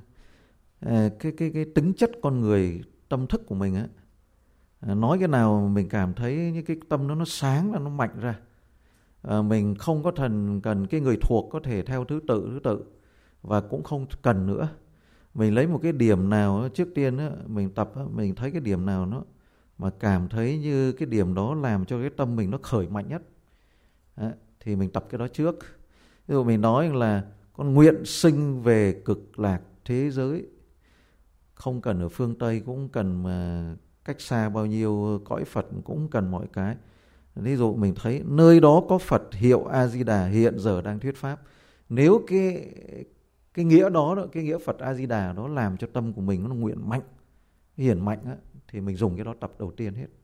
à, cái cái cái tính chất con người, tâm thức của mình á. À, nói cái nào mình cảm thấy những cái tâm nó nó sáng, nó mạnh ra. À, mình không có thần cần cái người thuộc có thể theo thứ tự thứ tự và cũng không cần nữa. Mình lấy một cái điểm nào trước tiên á, mình tập á, mình thấy cái điểm nào nó mà cảm thấy như cái điểm đó làm cho cái tâm mình nó khởi mạnh nhất, à, thì mình tập cái đó trước. Ví dụ mình nói là con nguyện sinh về cực lạc thế giới, không cần ở phương Tây, cũng cần mà cách xa bao nhiêu cõi Phật, cũng cần mọi cái. Ví dụ mình thấy nơi đó có Phật hiệu A Di Đà hiện giờ đang thuyết pháp. Nếu cái cái nghĩa đó, đó cái nghĩa Phật A Di Đà đó làm cho tâm của mình nó nguyện mạnh, hiển mạnh á, thì mình dùng cái đó tập đầu tiên hết.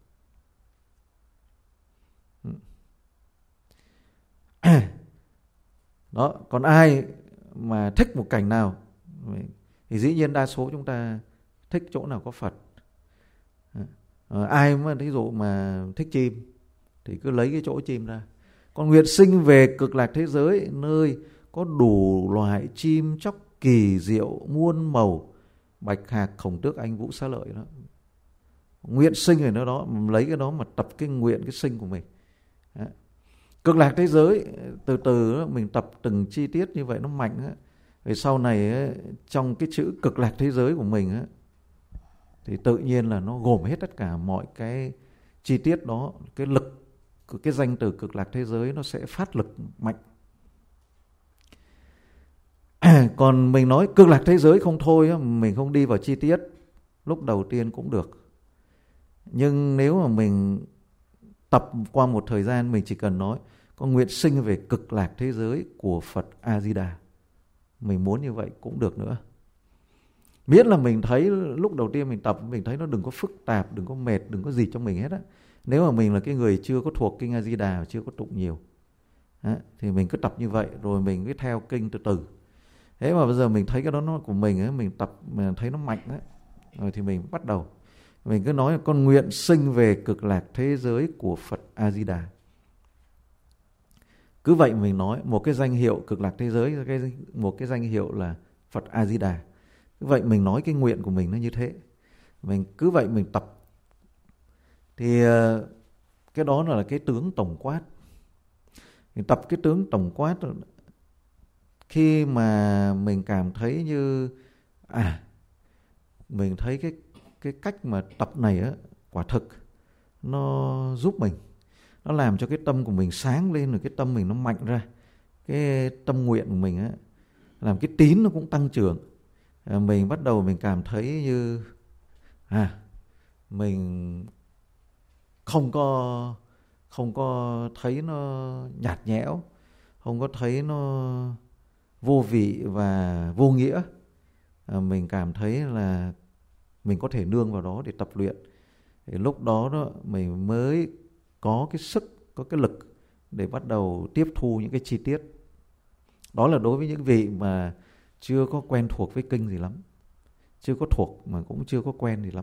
Đó, còn ai mà thích một cảnh nào thì dĩ nhiên đa số chúng ta thích chỗ nào có Phật. À, ai mà thí dụ mà thích chim thì cứ lấy cái chỗ chim ra. Còn nguyện sinh về cực lạc thế giới, nơi có đủ loại chim chóc kỳ diệu muôn màu, bạch hạc, khổng tước, anh vũ, xá lợi đó. Nguyện sinh ở nơi đó, lấy cái đó mà tập cái nguyện, cái sinh của mình. Đó. Cực lạc thế giới, từ từ mình tập từng chi tiết như vậy nó mạnh á. Rồi sau này trong cái chữ cực lạc thế giới của mình á, thì tự nhiên là nó gồm hết tất cả mọi cái chi tiết đó. Cái lực, cái danh từ cực lạc thế giới nó sẽ phát lực mạnh. Còn mình nói cực lạc thế giới không thôi, mình không đi vào chi tiết, lúc đầu tiên cũng được. Nhưng nếu mà mình tập qua một thời gian, mình chỉ cần nói con nguyện sinh về cực lạc thế giới của Phật A-di-đà. Mình muốn như vậy cũng được nữa. Miễn là mình thấy lúc đầu tiên mình tập, mình thấy nó đừng có phức tạp, đừng có mệt, đừng có gì cho mình hết á. Nếu mà mình là cái người chưa có thuộc kinh A-di-đà, chưa có tụng nhiều, á, thì mình cứ tập như vậy, rồi mình cứ theo kinh từ từ. Thế mà bây giờ mình thấy cái đó nó của mình ấy, mình tập mình thấy nó mạnh đấy, rồi thì mình bắt đầu mình cứ nói là con nguyện sinh về cực lạc thế giới của Phật A-di-đà. Cứ vậy mình nói một cái danh hiệu cực lạc thế giới, cái một cái danh hiệu là Phật A-di-đà. Cứ vậy mình nói cái nguyện của mình nó như thế. Mình cứ vậy mình tập. Thì cái đó là cái tướng tổng quát. Mình tập cái tướng tổng quát, khi mà mình cảm thấy như à mình thấy cái cái cách mà tập này á, quả thực nó giúp mình, nó làm cho cái tâm của mình sáng lên, rồi cái tâm mình nó mạnh ra, cái tâm nguyện của mình á, làm cái tín nó cũng tăng trưởng. À, mình bắt đầu mình cảm thấy như à mình không có không có thấy nó nhạt nhẽo, không có thấy nó vô vị và vô nghĩa. À, mình cảm thấy là mình có thể nương vào đó để tập luyện. Thì lúc đó đó mình mới có cái sức, có cái lực để bắt đầu tiếp thu những cái chi tiết. Đó là đối với những vị mà chưa có quen thuộc với kinh gì lắm, chưa có thuộc mà cũng chưa có quen gì lắm.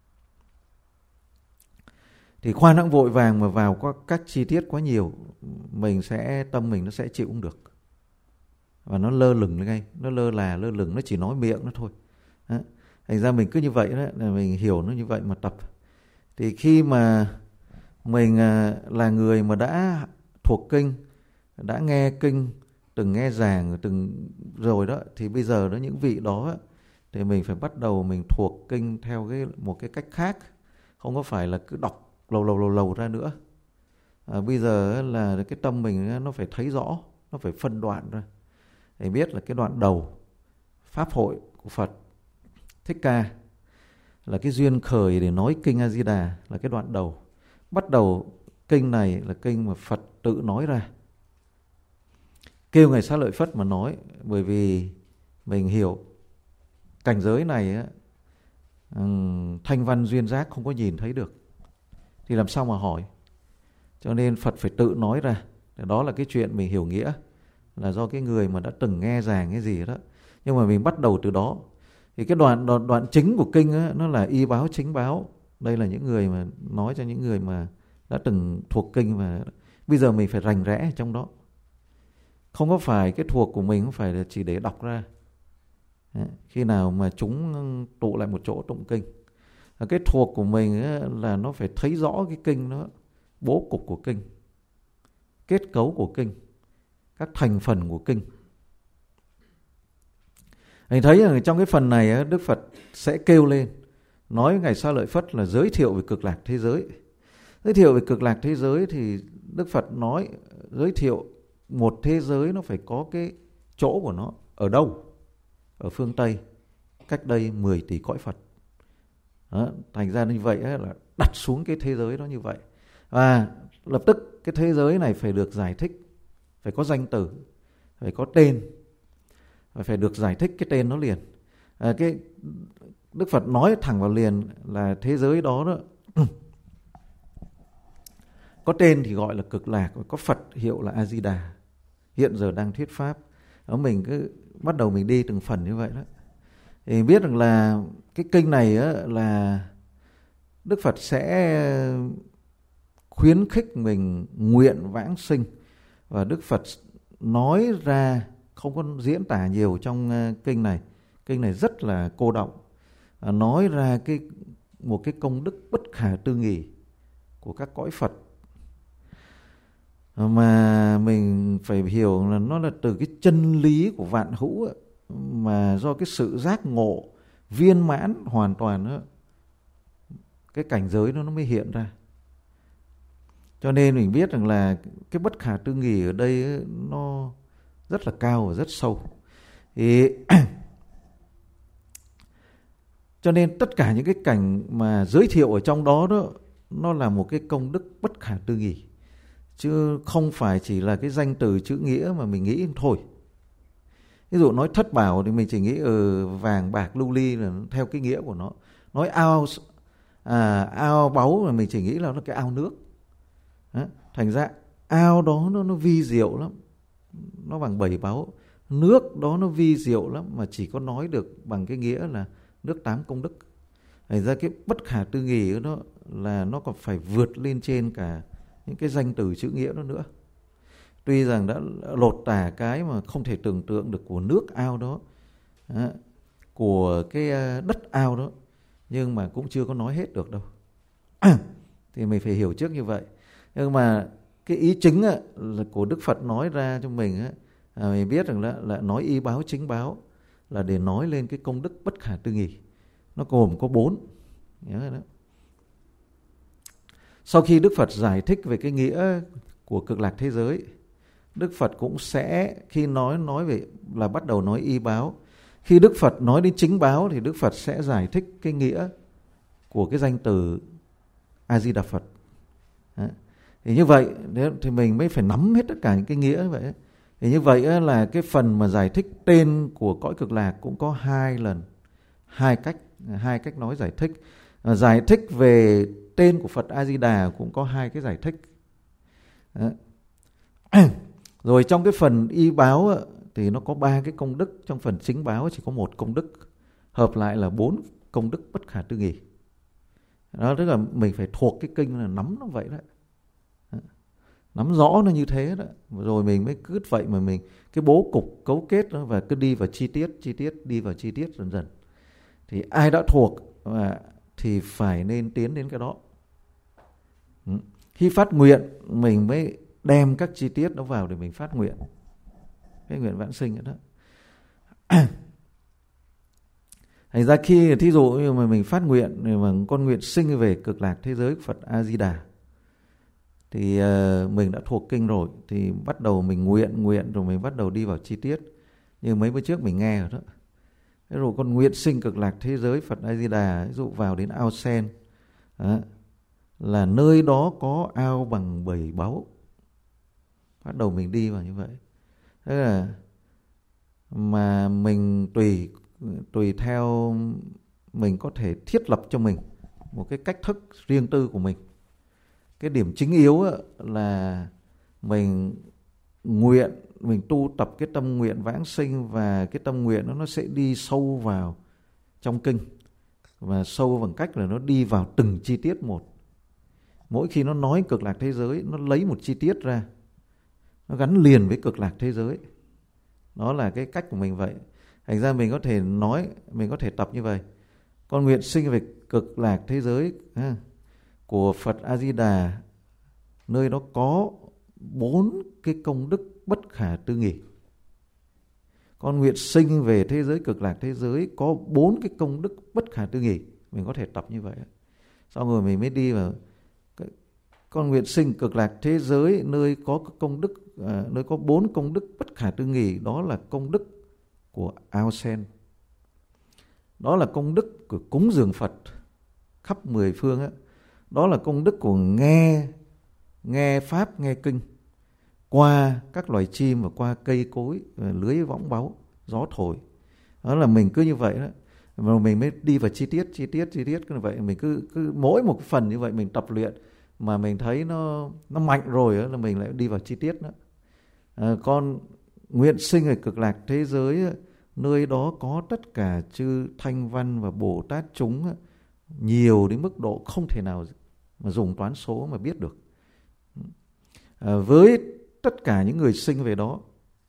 Thì khoan hẵng vội vàng mà vào có các chi tiết quá nhiều, mình sẽ tâm mình nó sẽ chịu không được, và nó lơ lửng ngay, nó lơ là lơ lửng, nó chỉ nói miệng nó thôi. Đó. Thành ra mình cứ như vậy đó, là mình hiểu nó như vậy mà tập. Thì khi mà mình là người mà đã thuộc kinh, đã nghe kinh, từng nghe giảng từng rồi đó, thì bây giờ đó những vị đó thì mình phải bắt đầu mình thuộc kinh theo cái một cái cách khác, không có phải là cứ đọc lầu lầu lầu lầu ra nữa. À, bây giờ là cái tâm mình nó phải thấy rõ, nó phải phân đoạn ra để biết là cái đoạn đầu pháp hội của Phật Thích Ca là cái duyên khởi để nói kinh A Di Đà, là cái đoạn đầu. Bắt đầu kinh này là kinh mà Phật tự nói ra, kêu Ngài Xá Lợi Phất mà nói, bởi vì mình hiểu cảnh giới này á, thanh văn duyên giác không có nhìn thấy được, thì làm sao mà hỏi. Cho nên Phật phải tự nói ra. Đó là cái chuyện mình hiểu nghĩa, là do cái người mà đã từng nghe giảng cái gì đó. Nhưng mà mình bắt đầu từ đó. Thì cái đoạn đoạn, đoạn chính của kinh á, nó là y báo chính báo. Đây là những người mà nói cho những người mà đã từng thuộc kinh, và bây giờ mình phải rành rẽ trong đó. Không có phải cái thuộc của mình không phải là chỉ để đọc ra. Đấy. Khi nào mà chúng tụ lại một chỗ tụng kinh, cái thuộc của mình là nó phải thấy rõ cái kinh đó, bố cục của kinh, kết cấu của kinh, các thành phần của kinh. Mình thấy rằng trong cái phần này Đức Phật sẽ kêu lên nói Ngài Xá Lợi Phất là giới thiệu về cực lạc thế giới. Giới thiệu về cực lạc thế giới thì Đức Phật nói giới thiệu một thế giới nó phải có cái chỗ của nó. Ở đâu? Ở phương Tây, cách đây mười tỷ cõi Phật. Đó, thành ra như vậy là đặt xuống cái thế giới đó như vậy. Và lập tức cái thế giới này phải được giải thích, phải có danh từ, phải có tên, và phải được giải thích cái tên nó liền. À, cái Đức Phật nói thẳng vào liền là thế giới đó đó có tên thì gọi là cực lạc, có Phật hiệu là A Di Đà, hiện giờ đang thuyết pháp. Đó, mình cứ bắt đầu mình đi từng phần như vậy đó. Thì biết rằng là cái kinh này á, là Đức Phật sẽ khuyến khích mình nguyện vãng sinh, và Đức Phật nói ra, không có diễn tả nhiều trong kinh này. Kinh này rất là cô đọng, nói ra cái một cái công đức bất khả tư nghì của các cõi Phật, mà mình phải hiểu là nó là từ cái chân lý của vạn hữu, mà do cái sự giác ngộ viên mãn hoàn toàn đó, cái cảnh giới đó nó mới hiện ra. Cho nên mình biết rằng là cái bất khả tư nghì ở đây nó rất là cao và rất sâu. Thì cho nên tất cả những cái cảnh mà giới thiệu ở trong đó đó, nó là một cái công đức bất khả tư nghị, chứ không phải chỉ là cái danh từ chữ nghĩa mà mình nghĩ thôi. Ví dụ nói thất bảo thì mình chỉ nghĩ ở vàng bạc lưu ly là theo cái nghĩa của nó. Nói ao à, ao báu là mình chỉ nghĩ là nó cái ao nước. Đó. Thành ra ao đó nó, nó vi diệu lắm, nó bằng bảy báu. Nước đó nó vi diệu lắm, mà chỉ có nói được bằng cái nghĩa là nước tám công đức. Thành ra cái bất khả tư nghị đó là nó còn phải vượt lên trên cả những cái danh từ chữ nghĩa đó nữa. Tuy rằng đã lột tả cái mà không thể tưởng tượng được của nước ao đó, đó, của cái đất ao đó, nhưng mà cũng chưa có nói hết được đâu. Thì mình phải hiểu trước như vậy. Nhưng mà cái ý chính á, là của Đức Phật nói ra cho mình á, à, mình biết rằng là, là nói y báo chính báo là để nói lên cái công đức bất khả tư nghị. Nó gồm có bốn. Nhớ đó. Sau khi Đức Phật giải thích về cái nghĩa của cực lạc thế giới, Đức Phật cũng sẽ khi nói nói về là bắt đầu nói y báo. Khi Đức Phật nói đến chính báo thì Đức Phật sẽ giải thích cái nghĩa của cái danh từ A Di Đà Phật. Đấy. Thì như vậy thì mình mới phải nắm hết tất cả những cái nghĩa như vậy. Thì như vậy là cái phần mà giải thích tên của cõi cực lạc cũng có hai lần, hai cách, hai cách nói giải thích. Giải thích về tên của Phật A Di Đà cũng có hai cái giải thích. Đấy. Rồi trong cái phần y báo thì nó có ba cái công đức, trong phần chính báo chỉ có một công đức, hợp lại là bốn công đức bất khả tư nghị. Đó, tức là mình phải thuộc cái kinh là nắm nó vậy đó. Nắm rõ nó như thế đó, rồi mình mới cứ vậy mà mình cái bố cục cấu kết đó, và cứ đi vào chi tiết, chi tiết đi vào chi tiết dần dần. Thì ai đã thuộc và thì phải nên tiến đến cái đó. Khi phát nguyện mình mới đem các chi tiết đó vào để mình phát nguyện, cái nguyện vãng sinh đó. Thành ra khi thí dụ như mà mình phát nguyện mà con nguyện sinh về cực lạc thế giới Phật A Di Đà, thì uh, mình đã thuộc kinh rồi, thì bắt đầu mình nguyện nguyện rồi mình bắt đầu đi vào chi tiết. Như mấy bữa trước mình nghe rồi đó. Thế rồi con nguyện sinh cực lạc thế giới Phật A Di Đà, ví dụ vào đến ao sen đó, là nơi đó có ao bằng bảy báu. Bắt đầu mình đi vào như vậy. Thế là mà mình tùy tùy theo mình có thể thiết lập cho mình một cái cách thức riêng tư của mình. Cái điểm chính yếu là mình nguyện, mình tu tập cái tâm nguyện vãng sinh, và cái tâm nguyện đó nó sẽ đi sâu vào trong kinh, và sâu bằng cách là nó đi vào từng chi tiết một. Mỗi khi nó nói cực lạc thế giới, nó lấy một chi tiết ra, nó gắn liền với cực lạc thế giới. Đó là cái cách của mình vậy. Thành ra mình có thể nói, mình có thể tập như vậy. Con nguyện sinh về cực lạc thế giới ha, của Phật A Di Đà, nơi đó có bốn cái công đức bất khả tư nghị. Con nguyện sinh về thế giới cực lạc thế giới có bốn cái công đức bất khả tư nghị. Mình có thể tập như vậy. Xong rồi mình mới đi vào con nguyện sinh cực lạc thế giới nơi có công đức, à, nơi có bốn công đức bất khả tư nghị. Đó là công đức của ao sen, đó là công đức của cúng dường Phật khắp mười phương á, đó là công đức của nghe nghe pháp, nghe kinh qua các loài chim và qua cây cối, lưới võng báu, gió thổi. Đó là mình cứ như vậy đó, mà mình mới đi vào chi tiết, chi tiết, chi tiết như vậy. Mình cứ cứ mỗi một cái phần như vậy mình tập luyện mà mình thấy nó nó mạnh rồi đó, là mình lại đi vào chi tiết nữa. À, con nguyện sinh ở cực lạc thế giới, nơi đó có tất cả chư Thanh Văn và Bồ Tát chúng, nhiều đến mức độ không thể nào mà dùng toán số mà biết được. À, với tất cả những người sinh về đó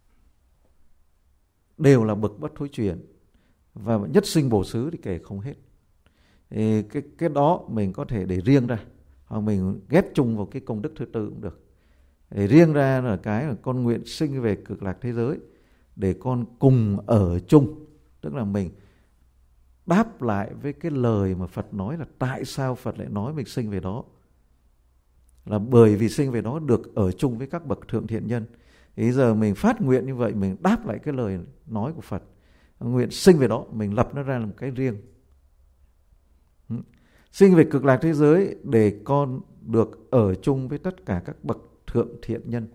đều là bậc bất thối chuyển, và nhất sinh bổ xứ thì kể không hết. Thì cái, cái đó mình có thể để riêng ra, hoặc mình ghép chung vào cái công đức thứ tư cũng được. Để riêng ra là cái là con nguyện sinh về cực lạc thế giới, để con cùng ở chung. Tức là mình đáp lại với cái lời mà Phật nói là tại sao Phật lại nói mình sinh về đó. Là bởi vì sinh về đó được ở chung với các bậc thượng thiện nhân. Thì giờ mình phát nguyện như vậy, mình đáp lại cái lời nói của Phật. nguyện sinh về đó, mình lập nó ra làm cái riêng. Sinh về cực lạc thế giới để con được ở chung với tất cả các bậc thượng thiện nhân.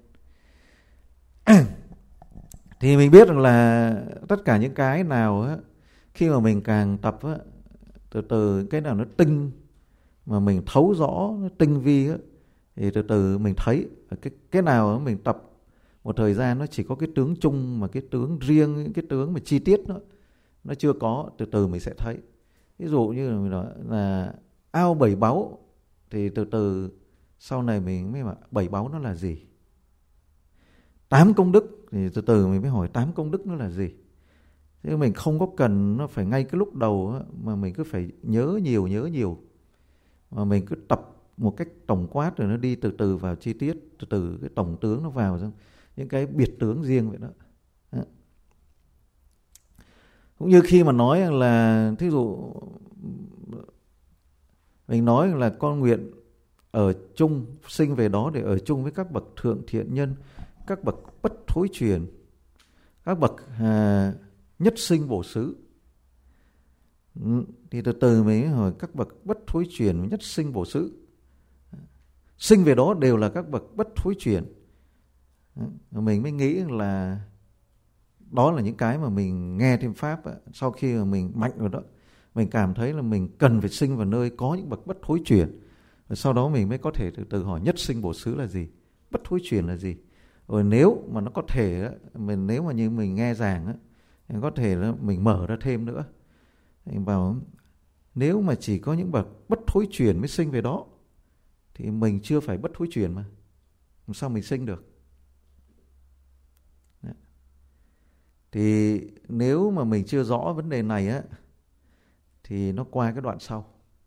Thì mình biết rằng là tất cả những cái nào á, khi mà mình càng tập á, từ từ cái nào nó tinh mà mình thấu rõ, nó tinh vi á, thì từ từ mình thấy cái cái nào mình tập một thời gian nó chỉ có cái tướng chung, mà cái tướng riêng, cái tướng mà chi tiết nó nó chưa có, từ từ mình sẽ thấy. Ví dụ như là mình nói là ao bảy báu, thì từ từ sau này mình mới bảo bảy báu nó là gì. Tám công đức thì từ từ mình mới hỏi tám công đức nó là gì. Thế mình không có cần nó phải ngay cái lúc đầu á, mà mình cứ phải nhớ nhiều nhớ nhiều, mà mình cứ tập một cách tổng quát rồi nó đi từ từ vào chi tiết, từ từ cái tổng tướng nó vào trong những cái biệt tướng riêng vậy đó. Đó. Cũng như khi mà nói là thí dụ mình nói là con nguyện ở chung, sinh về đó để ở chung với các bậc thượng thiện nhân, các bậc bất thối chuyển, các bậc à, nhất sinh bổ xứ. Thì từ từ mới hỏi các bậc bất thối chuyển, nhất sinh bổ xứ. Sinh về đó đều là các bậc bất thối chuyển. Mình mới nghĩ là đó là những cái mà mình nghe thêm Pháp. Sau khi mà mình mạnh rồi đó, mình cảm thấy là mình cần phải sinh vào nơi có những bậc bất thối chuyển. Rồi sau đó mình mới có thể từ từ hỏi nhất sinh bổ xứ là gì, bất thối chuyển là gì. Rồi nếu mà nó có thể, mình nếu mà như mình nghe giảng, có thể là mình mở ra thêm nữa. Mình bảo nếu mà chỉ có những bậc bất thối chuyển mới sinh về đó, thì mình chưa phải bất thối chuyển mà. Làm sao mình sinh được? Đấy. Thì nếu mà mình chưa rõ vấn đề này á, thì nó qua cái đoạn sau.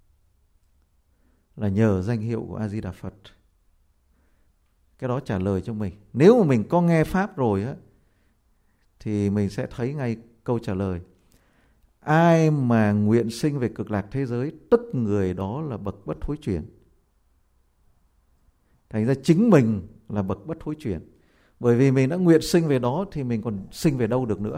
Là nhờ danh hiệu của A-di-đà Phật. Cái đó trả lời cho mình. Nếu mà mình có nghe Pháp rồi á, thì mình sẽ thấy ngay câu trả lời. Ai mà nguyện sinh về cực lạc thế giới, tức người đó là bậc bất thối chuyển. Thành ra chính mình là bậc bất thối chuyển. Bởi vì mình đã nguyện sinh về đó, thì mình còn sinh về đâu được nữa.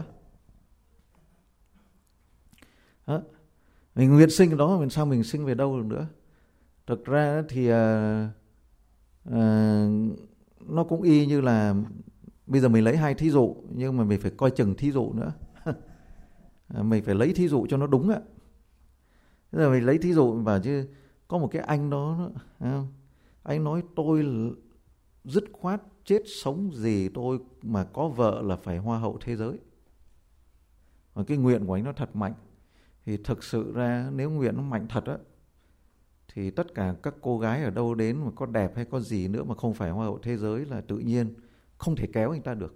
Đó. Mình nguyện sinh về đó, mình sao mình sinh về đâu được nữa. Thực ra thì à, à, nó cũng y như là bây giờ mình lấy hai thí dụ, nhưng mà mình phải coi chừng thí dụ nữa. Mình phải lấy thí dụ cho nó đúng ạ. Bây giờ mình lấy thí dụ vào chứ có một cái anh đó, anh nói tôi dứt khoát chết sống gì tôi mà có vợ là phải hoa hậu thế giới. Và cái nguyện của anh nó thật mạnh. Thì thực sự ra nếu nguyện nó mạnh thật á, thì tất cả các cô gái ở đâu đến mà có đẹp hay có gì nữa mà không phải hoa hậu thế giới là tự nhiên không thể kéo anh ta được.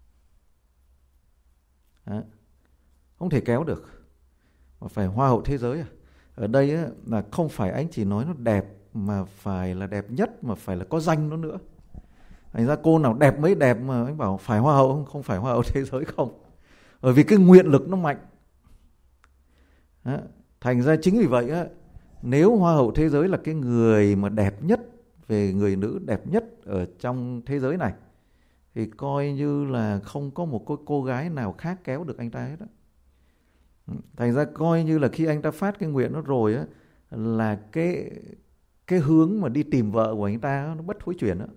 Đó. Không thể kéo được. Mà phải hoa hậu thế giới à? Ở đây á, là không phải anh chỉ nói nó đẹp, mà phải là đẹp nhất, mà phải là có danh nó nữa. Thành ra cô nào đẹp mấy đẹp mà anh bảo phải hoa hậu không? Không phải hoa hậu thế giới không. Bởi vì cái nguyện lực nó mạnh. Đó. Thành ra chính vì vậy á, nếu hoa hậu thế giới là cái người mà đẹp nhất, về người nữ đẹp nhất ở trong thế giới này, thì coi như là không có một cô, cô gái nào khác kéo được anh ta hết đó. Thành ra coi như là khi anh ta phát cái nguyện đó rồi á, là cái cái hướng mà đi tìm vợ của anh ta nó bất thối chuyển đó.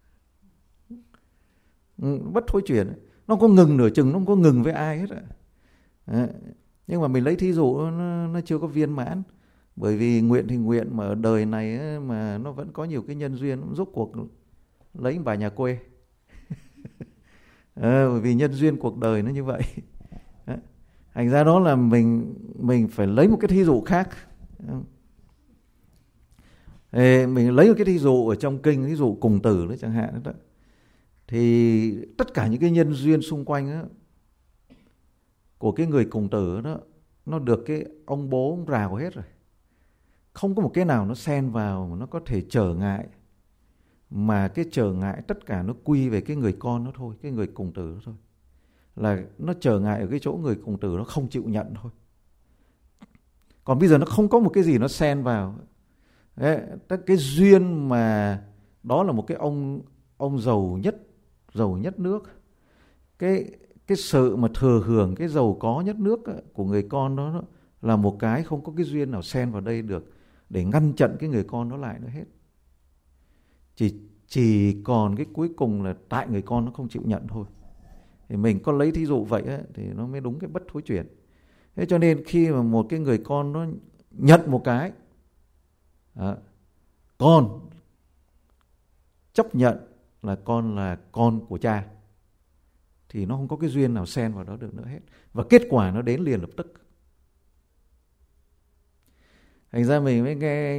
Bất thối chuyển. Nó có ngừng nửa chừng, nó không có ngừng với ai hết á. Đấy. Nhưng mà mình lấy thí dụ nó, nó chưa có viên mãn. Bởi vì nguyện thì nguyện, mà ở đời này ấy, mà nó vẫn có nhiều cái nhân duyên, nó rốt cuộc lấy bà nhà quê. À, bởi vì nhân duyên cuộc đời nó như vậy. Đấy. Thành ra đó là mình mình phải lấy một cái thí dụ khác. Ê, mình lấy một cái thí dụ ở trong kinh, thí dụ cùng tử đó chẳng hạn đó. Thì tất cả những cái nhân duyên xung quanh đó, của cái người cùng tử đó, nó được cái ông bố ông rào hết rồi. Không có một cái nào nó xen vào mà nó có thể trở ngại. Mà cái trở ngại tất cả nó quy về cái người con nó thôi, cái người cùng tử đó thôi. Là nó trở ngại ở cái chỗ người cùng tử nó không chịu nhận thôi. Còn bây giờ nó không có một cái gì nó xen vào. Đấy, cái duyên mà đó là một cái ông ông giàu nhất, giàu nhất nước. Cái cái sự mà thừa hưởng cái giàu có nhất nước của người con đó, đó là một cái không có cái duyên nào xen vào đây được để ngăn chặn cái người con đó lại nữa hết. Chỉ chỉ còn cái cuối cùng là tại người con nó không chịu nhận thôi. Thì mình có lấy thí dụ vậy ấy, thì nó mới đúng cái bất thối chuyển. Thế cho nên khi mà một cái người con nó nhận một cái, đó, con chấp nhận là con là con của cha, thì nó không có cái duyên nào xen vào đó được nữa hết. Và kết quả nó đến liền lập tức. Thành ra mình mới nghe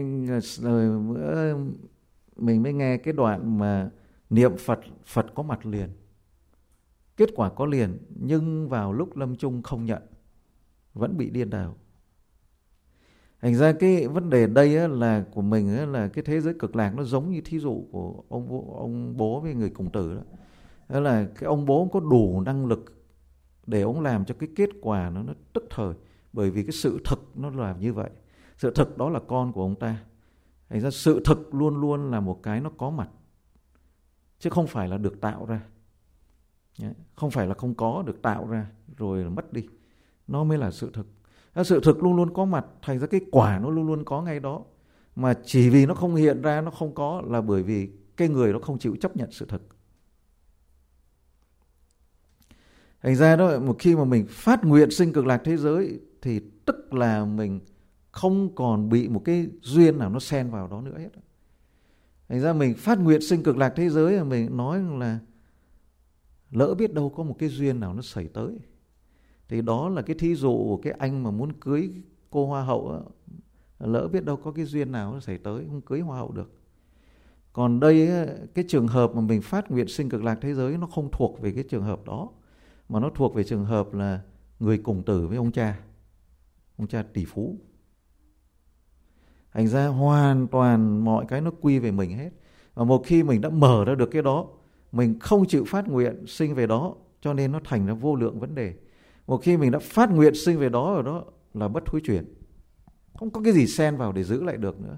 mình mới nghe cái đoạn mà niệm Phật, Phật có mặt liền, kết quả có liền, nhưng vào lúc lâm chung không nhận, vẫn bị điên đảo. Thành ra cái vấn đề đây á, là của mình á, là cái thế giới cực lạc nó giống như thí dụ của ông bố, ông bố với người cùng tử đó. Đó là cái ông bố có đủ năng lực để ông làm cho cái kết quả nó, nó tức thời, bởi vì cái sự thực nó làm như vậy. Sự thực đó là con của ông ta. Thành ra sự thực luôn luôn là một cái nó có mặt, chứ không phải là được tạo ra. Không phải là không có, được tạo ra rồi mất đi, nó mới là sự thực. Sự thực luôn luôn có mặt, thành ra cái quả nó luôn luôn có ngay đó. Mà chỉ vì nó không hiện ra, nó không có, là bởi vì cái người nó không chịu chấp nhận sự thực. Thành ra đó, một khi mà mình phát nguyện sinh cực lạc thế giới thì tức là mình không còn bị một cái duyên nào nó xen vào đó nữa hết. Thành ra mình phát nguyện sinh cực lạc thế giới là mình nói là lỡ biết đâu có một cái duyên nào nó xảy tới. Thì đó là cái thí dụ của cái anh mà muốn cưới cô hoa hậu đó. Lỡ biết đâu có cái duyên nào nó xảy tới, không cưới hoa hậu được. Còn đây cái trường hợp mà mình phát nguyện sinh cực lạc thế giới nó không thuộc về cái trường hợp đó, mà nó thuộc về trường hợp là người cùng tử với ông cha, ông cha tỷ phú. Thành ra hoàn toàn mọi cái nó quy về mình hết. Và một khi mình đã mở ra được cái đó, mình không chịu phát nguyện sinh về đó, cho nên nó thành ra vô lượng vấn đề. Một khi mình đã phát nguyện sinh về đó, ở đó là bất thối chuyển, không có cái gì xen vào để giữ lại được nữa.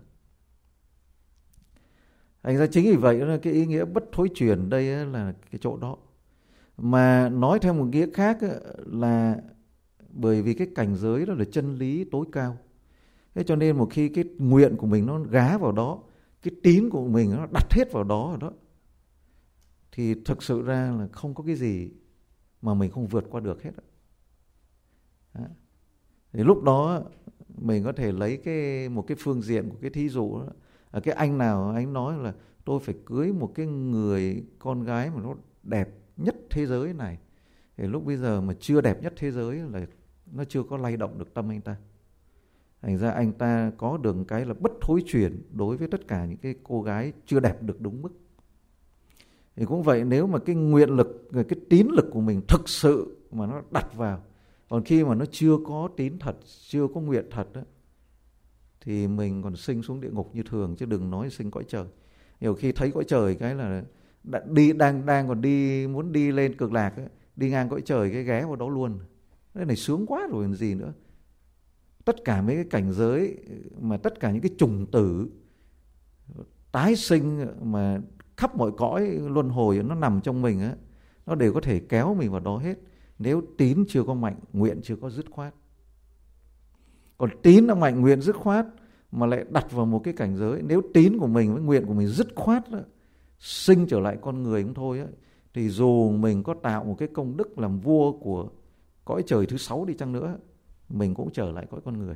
Thành ra chính vì vậy là cái ý nghĩa bất thối chuyển đây là cái chỗ đó. Mà nói theo một nghĩa khác là bởi vì cái cảnh giới đó là chân lý tối cao. Thế cho nên một khi cái nguyện của mình nó gá vào đó, cái tín của mình nó đặt hết vào đó rồi đó, thì thực sự ra là không có cái gì mà mình không vượt qua được hết. Đó. Thì lúc đó mình có thể lấy cái một cái phương diện của cái thí dụ đó. À, cái anh nào anh nói là tôi phải cưới một cái người con gái mà nó đẹp nhất thế giới này. Thì lúc bây giờ mà chưa đẹp nhất thế giới là nó chưa có lay động được tâm anh ta. Thành ra anh ta có được cái là bất thối chuyển đối với tất cả những cái cô gái chưa đẹp được đúng mức. Thì cũng vậy, nếu mà cái nguyện lực, cái tín lực của mình thực sự mà nó đặt vào, còn khi mà nó chưa có tín thật, chưa có nguyện thật đó, thì mình còn sinh xuống địa ngục như thường, chứ đừng nói sinh cõi trời. Nhiều khi thấy cõi trời cái là đi đang đang còn đi muốn đi lên cực lạc ấy, đi ngang cõi trời cái ghé vào đó luôn. Cái này sướng quá rồi còn gì nữa. Tất cả mấy cái cảnh giới mà tất cả những cái trùng tử tái sinh mà khắp mọi cõi luân hồi nó nằm trong mình á, nó đều có thể kéo mình vào đó hết. Nếu tín chưa có mạnh, nguyện chưa có dứt khoát. Còn tín đã mạnh, nguyện dứt khoát mà lại đặt vào một cái cảnh giới, nếu tín của mình với nguyện của mình dứt khoát đó, sinh trở lại con người cũng thôi á, thì dù mình có tạo một cái công đức làm vua của cõi trời thứ sáu đi chăng nữa, mình cũng trở lại cõi con người.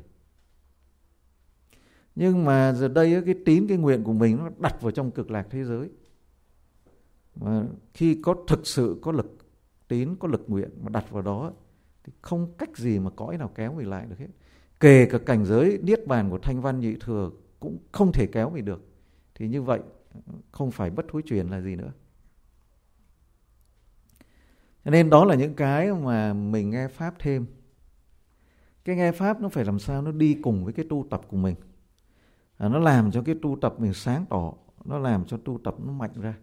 Nhưng mà giờ đây cái tín, cái nguyện của mình nó đặt vào trong cực lạc thế giới. Mà khi có thực sự có lực tín, có lực nguyện mà đặt vào đó, thì không cách gì mà cõi nào kéo mình lại được hết. Kể cả cảnh giới niết bàn của Thanh Văn Nhị Thừa cũng không thể kéo mình được. Thì như vậy không phải bất thối chuyển là gì nữa. Cho nên đó là những cái mà mình nghe Pháp thêm. Cái nghe Pháp nó phải làm sao nó đi cùng với cái tu tập của mình. À, nó làm cho cái tu tập mình sáng tỏ, nó làm cho tu tập nó mạnh ra.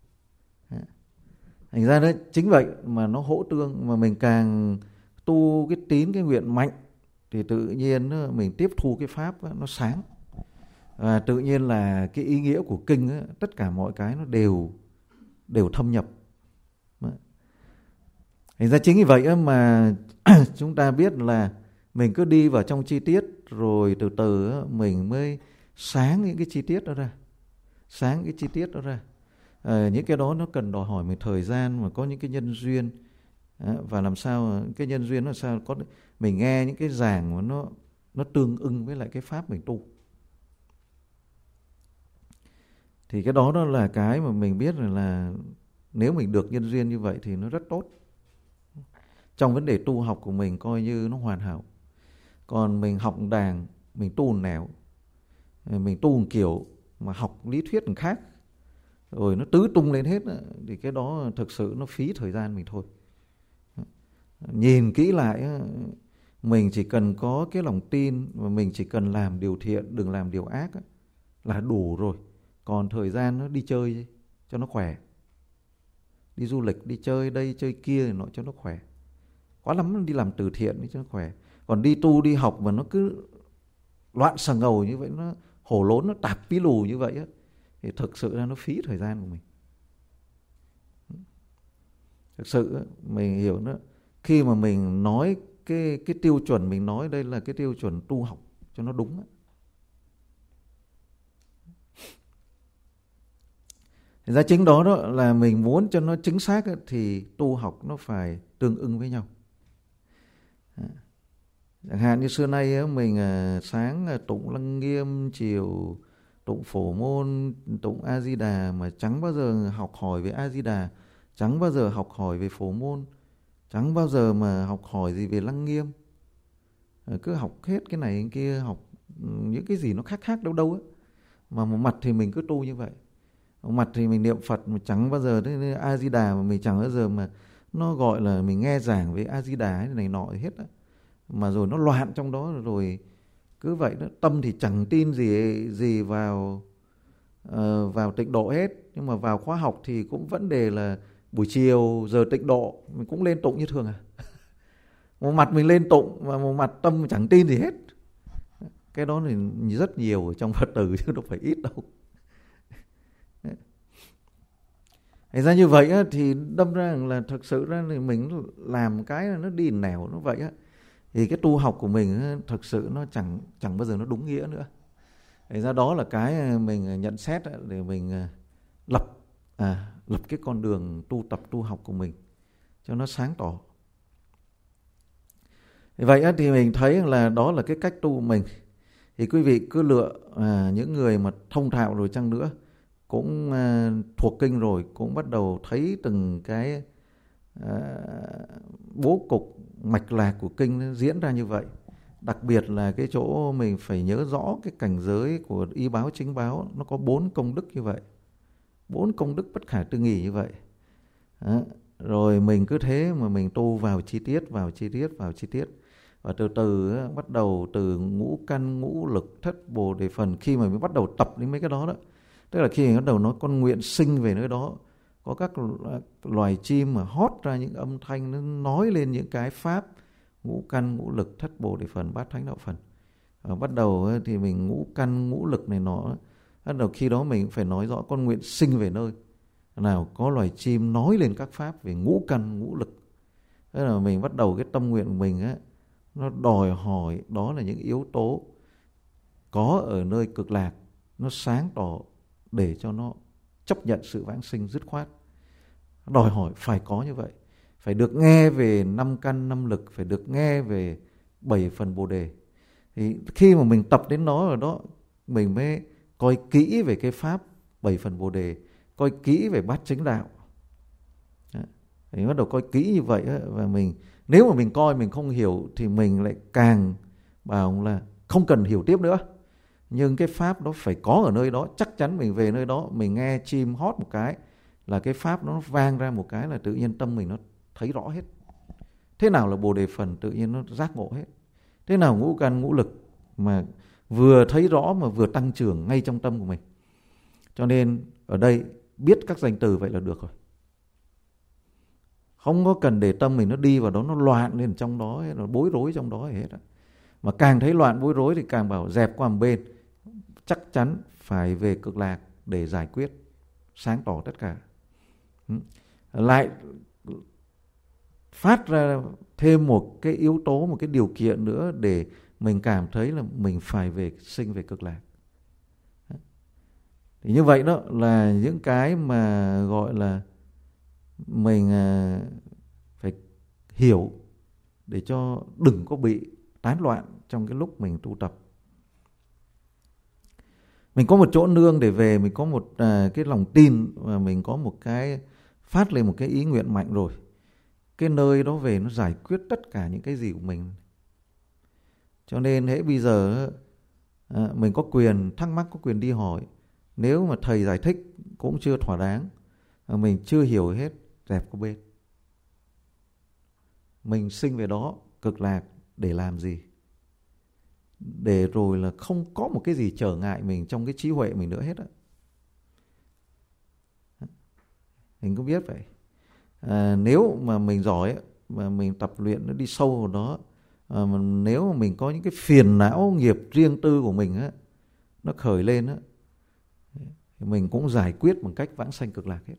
Thành ra đó, chính vậy mà nó hỗ tương, mà mình càng tu cái tín, cái nguyện mạnh thì tự nhiên mình tiếp thu cái Pháp nó sáng. Và tự nhiên là cái ý nghĩa của kinh ấy, tất cả mọi cái nó đều đều thâm nhập. Thành ra chính vì vậy mà chúng ta biết là mình cứ đi vào trong chi tiết, rồi từ từ mình mới sáng những cái chi tiết đó ra. Sáng cái chi tiết đó ra. À, những cái đó nó cần đòi hỏi mình thời gian, mà có những cái nhân duyên. À, và làm sao cái nhân duyên nó sao có mình nghe những cái giảng mà nó nó tương ưng với lại cái pháp mình tu. Thì cái đó đó là cái mà mình biết là, là nếu mình được nhân duyên như vậy thì nó rất tốt. Trong vấn đề tu học của mình coi như nó hoàn hảo. Còn mình học đàng, mình tu nẻo, mình tu một kiểu mà học lý thuyết một khác, rồi nó tứ tung lên hết, thì cái đó thực sự nó phí thời gian mình thôi. Nhìn kỹ lại, mình chỉ cần có cái lòng tin và mình chỉ cần làm điều thiện, đừng làm điều ác là đủ rồi. Còn thời gian nó đi chơi cho nó khỏe, đi du lịch, đi chơi đây chơi kia thì nó cho nó khỏe. Quá lắm đi làm từ thiện đi cho nó khỏe. Còn đi tu đi học mà nó cứ loạn xà ngầu như vậy, nó hổ lốn, nó tạp pí lù như vậy á, thì thực sự là nó phí thời gian của mình. Thực sự mình hiểu nó, khi mà mình nói cái cái tiêu chuẩn mình nói đây là cái tiêu chuẩn tu học cho nó đúng á. Thành ra chính đó đó là mình muốn cho nó chính xác á, thì tu học nó phải tương ưng với nhau. Chẳng hạn như xưa nay á, mình sáng tụng Lăng Nghiêm, chiều tụng Phổ Môn, tụng A Di Đà, mà chẳng bao giờ học hỏi về A Di Đà, chẳng bao giờ học hỏi về Phổ Môn, chẳng bao giờ mà học hỏi gì về Lăng Nghiêm. Cứ học hết cái này cái kia, học những cái gì nó khác khác đâu đâu á. Mà một mặt thì mình cứ tu như vậy, một mặt thì mình niệm Phật, mà chẳng bao giờ đến A Di Đà mà mình chẳng bao giờ mà nó gọi là mình nghe giảng về A Di Đà này nọ hết á. Mà rồi nó loạn trong đó, rồi cứ vậy đó, tâm thì chẳng tin gì gì vào uh, vào tịnh độ hết. Nhưng mà vào khóa học thì cũng vấn đề là buổi chiều giờ tịnh độ mình cũng lên tụng như thường à. Một mặt mình lên tụng và một mặt tâm chẳng tin gì hết. Cái đó thì rất nhiều ở trong Phật tử chứ đâu phải ít đâu. Thành ra như vậy á, thì đâm ra là thực sự ra thì mình làm cái nó đi nẻo nó vậy á, thì cái tu học của mình á, thực sự nó chẳng chẳng bao giờ nó đúng nghĩa nữa. Thành ra đó là cái mình nhận xét á, để mình lập à, lập cái con đường tu tập tu học của mình cho nó sáng tỏ. Thì vậy á, thì mình thấy là đó là cái cách tu của mình. Thì quý vị cứ lựa à, những người mà thông thạo rồi chăng nữa, cũng à, thuộc kinh rồi, cũng bắt đầu thấy từng cái à, bố cục mạch lạc của kinh nó diễn ra như vậy. Đặc biệt là cái chỗ mình phải nhớ rõ cái cảnh giới của y báo chính báo, nó có bốn công đức như vậy, bốn công đức bất khả tư nghì như vậy. Đó. Rồi mình cứ thế mà mình tu vào chi tiết, vào chi tiết, vào chi tiết. Và từ từ bắt đầu từ ngũ căn, ngũ lực, thất bồ đề phần. Khi mà mình bắt đầu tập đến mấy cái đó đó, tức là khi mình bắt đầu nói con nguyện sinh về nơi đó, có các loài chim mà hót ra những âm thanh, nó nói lên những cái pháp ngũ căn, ngũ lực, thất bồ đề phần, bát thánh đạo phần. Và bắt đầu thì mình ngũ căn, ngũ lực này nó, bắt đầu khi đó mình phải nói rõ con nguyện sinh về nơi nào có loài chim nói lên các pháp về ngũ căn, ngũ lực. Thế là mình bắt đầu cái tâm nguyện của mình á, nó đòi hỏi đó là những yếu tố có ở nơi cực lạc, nó sáng tỏ để cho nó chấp nhận sự vãng sinh dứt khoát. Đòi hỏi phải có như vậy, phải được nghe về năm căn năm lực, phải được nghe về bảy phần bồ đề. Thì khi mà mình tập đến đó rồi đó, mình mới coi kỹ về cái pháp bảy phần bồ đề, coi kỹ về bát chánh đạo. Mình bắt đầu coi kỹ như vậy, và mình nếu mà mình coi mình không hiểu thì mình lại càng bảo là không cần hiểu tiếp nữa. Nhưng cái pháp đó phải có ở nơi đó, chắc chắn mình về nơi đó, mình nghe chim hót một cái là cái pháp nó vang ra một cái là tự nhiên tâm mình nó thấy rõ hết. Thế nào là bồ đề phần tự nhiên nó giác ngộ hết. Thế nào ngũ căn ngũ lực mà vừa thấy rõ mà vừa tăng trưởng ngay trong tâm của mình. Cho nên ở đây biết các danh từ vậy là được rồi. Không có cần để tâm mình nó đi vào đó, nó loạn lên trong đó, nó bối rối trong đó hết. Mà càng thấy loạn bối rối thì càng bảo dẹp qua một bên. Chắc chắn phải về cực lạc để giải quyết, sáng tỏ tất cả. Lại phát ra thêm một cái yếu tố, một cái điều kiện nữa để mình cảm thấy là mình phải về sinh về cực lạc. Thì như vậy đó là những cái mà gọi là mình phải hiểu để cho đừng có bị tán loạn trong cái lúc mình tu tập. Mình có một chỗ nương để về, mình có một à, cái lòng tin, và mình có một cái phát lên một cái ý nguyện mạnh rồi. Cái nơi đó về nó giải quyết tất cả những cái gì của mình. Cho nên hễ bây giờ à, mình có quyền thắc mắc, có quyền đi hỏi. Nếu mà thầy giải thích cũng chưa thỏa đáng, mình chưa hiểu hết, dẹp qua bên. Mình sinh về đó cực lạc để làm gì? Để rồi là không có một cái gì trở ngại mình trong cái trí huệ mình nữa hết á. Mình cũng biết vậy. À, nếu mà mình giỏi mà mình tập luyện nó đi sâu vào đó, à, mà nếu mà mình có những cái phiền não nghiệp riêng tư của mình á, nó khởi lên á, mình cũng giải quyết bằng cách vãng sanh cực lạc hết.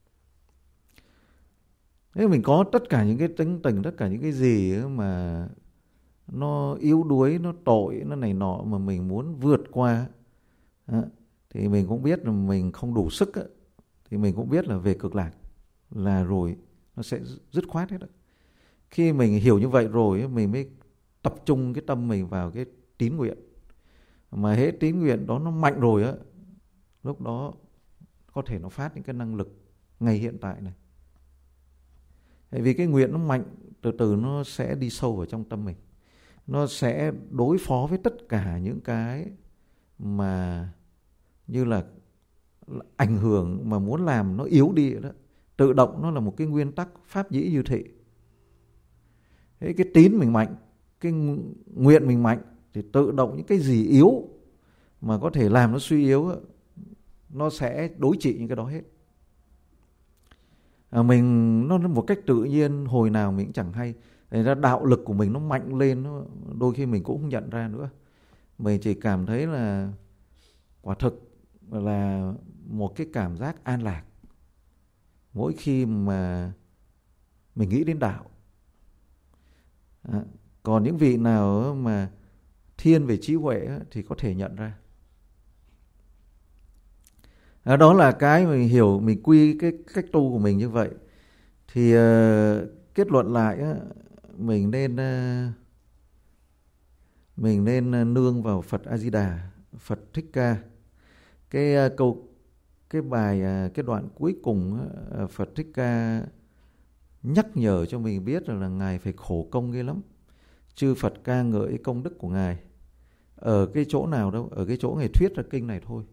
Nếu mình có tất cả những cái tính tình, tất cả những cái gì mà nó yếu đuối, nó tội, nó này nọ mà mình muốn vượt qua, thì mình cũng biết là mình không đủ sức, thì mình cũng biết là về cực lạc là rồi nó sẽ dứt khoát hết. Khi mình hiểu như vậy rồi, mình mới tập trung cái tâm mình vào cái tín nguyện. Mà hết tín nguyện đó nó mạnh rồi á, lúc đó có thể nó phát những cái năng lực ngay hiện tại này. Tại vì cái nguyện nó mạnh, từ từ nó sẽ đi sâu vào trong tâm mình. Nó sẽ đối phó với tất cả những cái mà như là ảnh hưởng mà muốn làm nó yếu đi đó. Tự động nó là một cái nguyên tắc pháp dĩ như thị. Thế cái tín mình mạnh, cái nguyện mình mạnh, thì tự động những cái gì yếu mà có thể làm nó suy yếu, nó sẽ đối trị những cái đó hết. À, mình nó một cách tự nhiên, hồi nào mình cũng chẳng hay. Thành ra đạo lực của mình nó mạnh lên, nó, đôi khi mình cũng không nhận ra nữa. Mình chỉ cảm thấy là quả thực là một cái cảm giác an lạc mỗi khi mà mình nghĩ đến đạo. À, còn những vị nào mà thiên về trí huệ thì có thể nhận ra. À, đó là cái mình hiểu, mình quy cái cách tu của mình như vậy. Thì uh, kết luận lại uh, mình nên uh, mình nên nương vào Phật A Di Đà, Phật Thích Ca. Cái uh, câu cái bài uh, cái đoạn cuối cùng uh, Phật Thích Ca nhắc nhở cho mình biết rằng là ngài phải khổ công ghê lắm. Chư Phật ca ngợi công đức của ngài. Ở cái chỗ nào đâu, ở cái chỗ ngài thuyết ra kinh này thôi.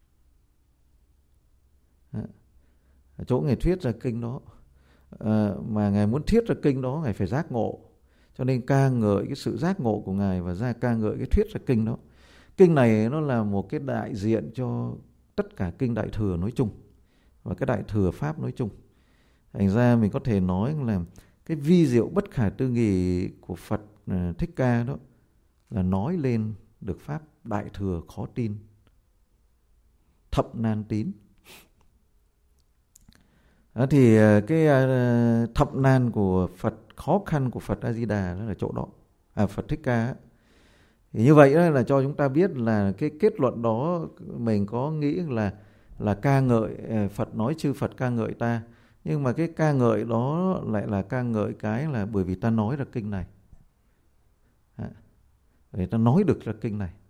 Ở chỗ ngài thuyết ra kinh đó, à, mà ngài muốn thuyết ra kinh đó, ngài phải giác ngộ. Cho nên ca ngợi cái sự giác ngộ của ngài và ra ca ngợi cái thuyết ra kinh đó. Kinh này nó là một cái đại diện cho tất cả kinh Đại Thừa nói chung và cái Đại Thừa Pháp nói chung. Thành ra mình có thể nói là cái vi diệu bất khả tư nghị của Phật Thích Ca đó là nói lên được Pháp Đại Thừa khó tin, thậm nan tín. Đó thì cái thậm nan của Phật, khó khăn của Phật A Di Đà đó là chỗ đó, à, Phật Thích Ca. Thì như vậy đó là cho chúng ta biết là cái kết luận đó mình có nghĩ là là ca ngợi Phật, nói chư Phật ca ngợi ta, nhưng mà cái ca ngợi đó lại là ca ngợi cái là bởi vì ta nói ra kinh này, à, để ta nói được ra kinh này.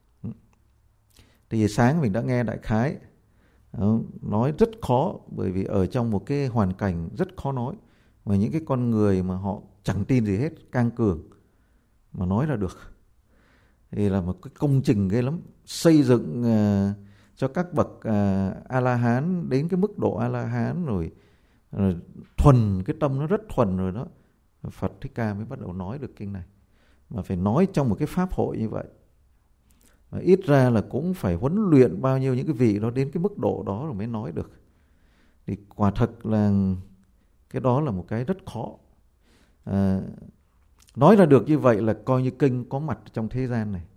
Thì sáng mình đã nghe đại khái nói rất khó, bởi vì ở trong một cái hoàn cảnh rất khó nói, mà những cái con người mà họ chẳng tin gì hết, cang cường mà nói ra được thì là một cái công trình ghê lắm. Xây dựng uh, cho các bậc uh, A-la-hán đến cái mức độ A-la-hán rồi, rồi thuần, cái tâm nó rất thuần rồi đó, Phật Thích Ca mới bắt đầu nói được kinh này. Mà phải nói trong một cái pháp hội như vậy, mà ít ra là cũng phải huấn luyện bao nhiêu những cái vị đó đến cái mức độ đó rồi mới nói được. Thì quả thật là cái đó là một cái rất khó. À, nói ra được như vậy là coi như kinh có mặt trong thế gian này.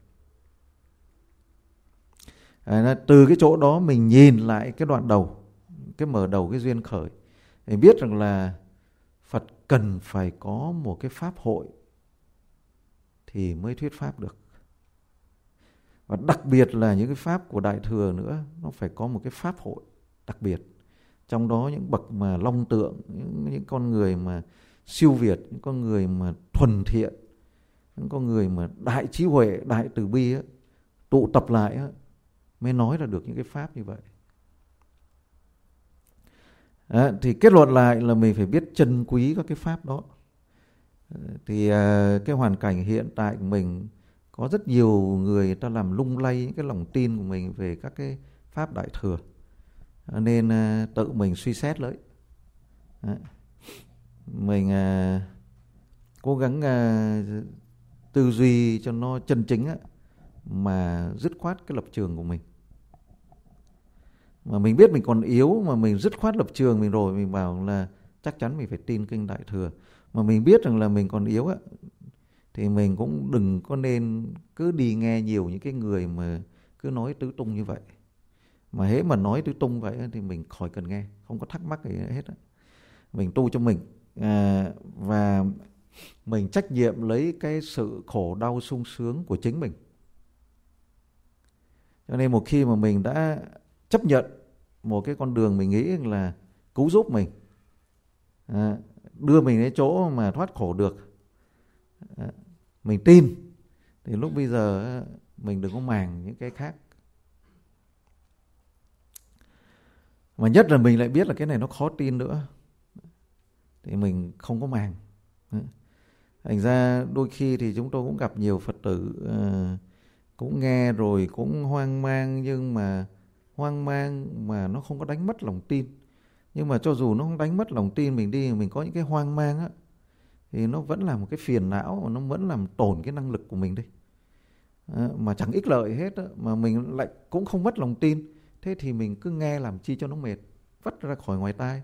À, từ cái chỗ đó mình nhìn lại cái đoạn đầu, cái mở đầu, cái duyên khởi, để biết rằng là Phật cần phải có một cái pháp hội thì mới thuyết pháp được. Và đặc biệt là những cái pháp của Đại Thừa nữa, nó phải có một cái pháp hội đặc biệt. Trong đó những bậc mà long tượng, những, những con người mà siêu việt, những con người mà thuần thiện, những con người mà đại trí huệ, đại từ bi á, tụ tập lại á, mới nói ra được những cái pháp như vậy. À, thì kết luận lại là mình phải biết trân quý các cái pháp đó. Thì à, cái hoàn cảnh hiện tại của mình có rất nhiều người, người ta làm lung lay những cái lòng tin của mình về các cái pháp Đại Thừa, à, nên à, tự mình suy xét lấy. À, mình à, cố gắng à, tư duy cho nó chân chính á, mà dứt khoát cái lập trường của mình. Mà mình biết mình còn yếu, mà mình dứt khoát lập trường mình rồi, mình bảo là chắc chắn mình phải tin kinh Đại Thừa. Mà mình biết rằng là mình còn yếu á, thì mình cũng đừng có nên cứ đi nghe nhiều những cái người mà cứ nói tứ tung như vậy. Mà hễ mà nói tứ tung vậy thì mình khỏi cần nghe, không có thắc mắc gì hết á. Mình tu cho mình, à, và mình trách nhiệm lấy cái sự khổ đau sung sướng của chính mình. Cho nên một khi mà mình đã chấp nhận một cái con đường mình nghĩ là cứu giúp mình, à, đưa mình đến chỗ mà thoát khổ được, à, mình tin, thì lúc bây giờ mình đừng có màng những cái khác. Mà nhất là mình lại biết là cái này nó khó tin nữa, thì mình không có màng. Thành ra đôi khi thì chúng tôi cũng gặp nhiều Phật tử uh, cũng nghe rồi cũng hoang mang, nhưng mà hoang mang mà nó không có đánh mất lòng tin. Nhưng mà cho dù nó không đánh mất lòng tin mình đi, mình có những cái hoang mang á, thì nó vẫn là một cái phiền não, nó vẫn làm tổn cái năng lực của mình đi, à, mà chẳng ích lợi hết á, mà mình lại cũng không mất lòng tin. Thế thì mình cứ nghe làm chi cho nó mệt, vắt ra khỏi ngoài tai.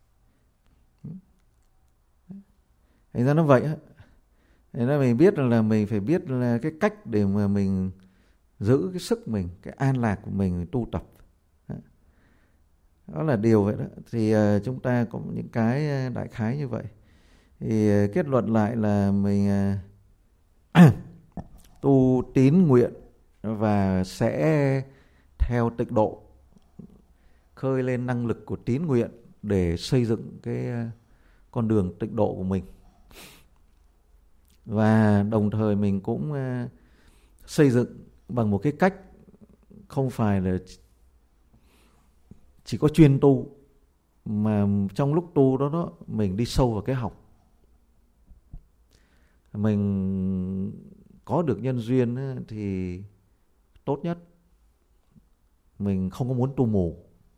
Thành ra nó vậy á. Thế nên mình biết là mình phải biết là cái cách để mà mình giữ cái sức mình, cái an lạc của mình, mình tu tập. Đó là điều vậy đó. Thì uh, chúng ta có những cái đại khái như vậy. Thì uh, kết luận lại là mình uh, tu tín nguyện và sẽ theo tịnh độ khơi lên năng lực của tín nguyện để xây dựng cái uh, con đường tịnh độ của mình. Và đồng thời mình cũng uh, xây dựng bằng một cái cách không phải là chỉ có chuyên tu, mà trong lúc tu đó, đó mình đi sâu vào cái học. Mình có được nhân duyên thì tốt nhất. Mình không có muốn tu mù,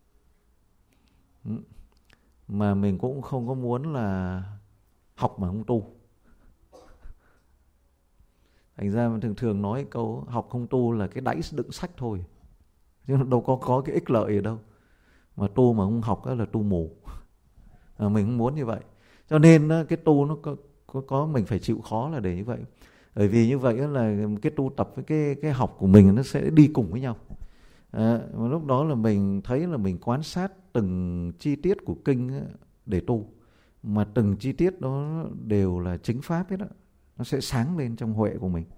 mà mình cũng không có muốn là học mà không tu. Thành ra thường thường nói câu học không tu là cái đáy đựng sách thôi, chứ đâu có có cái ích lợi ở đâu. Mà tu mà không học đó là tu mù. À, mình không muốn như vậy. Cho nên cái tu nó có, có, có mình phải chịu khó là để như vậy. Bởi vì như vậy là cái tu tập với cái, cái học của mình nó sẽ đi cùng với nhau. À, mà lúc đó là mình thấy là mình quan sát từng chi tiết của kinh để tu. Mà từng chi tiết đó đều là chính pháp hết đó. Nó sẽ sáng lên trong huệ của mình.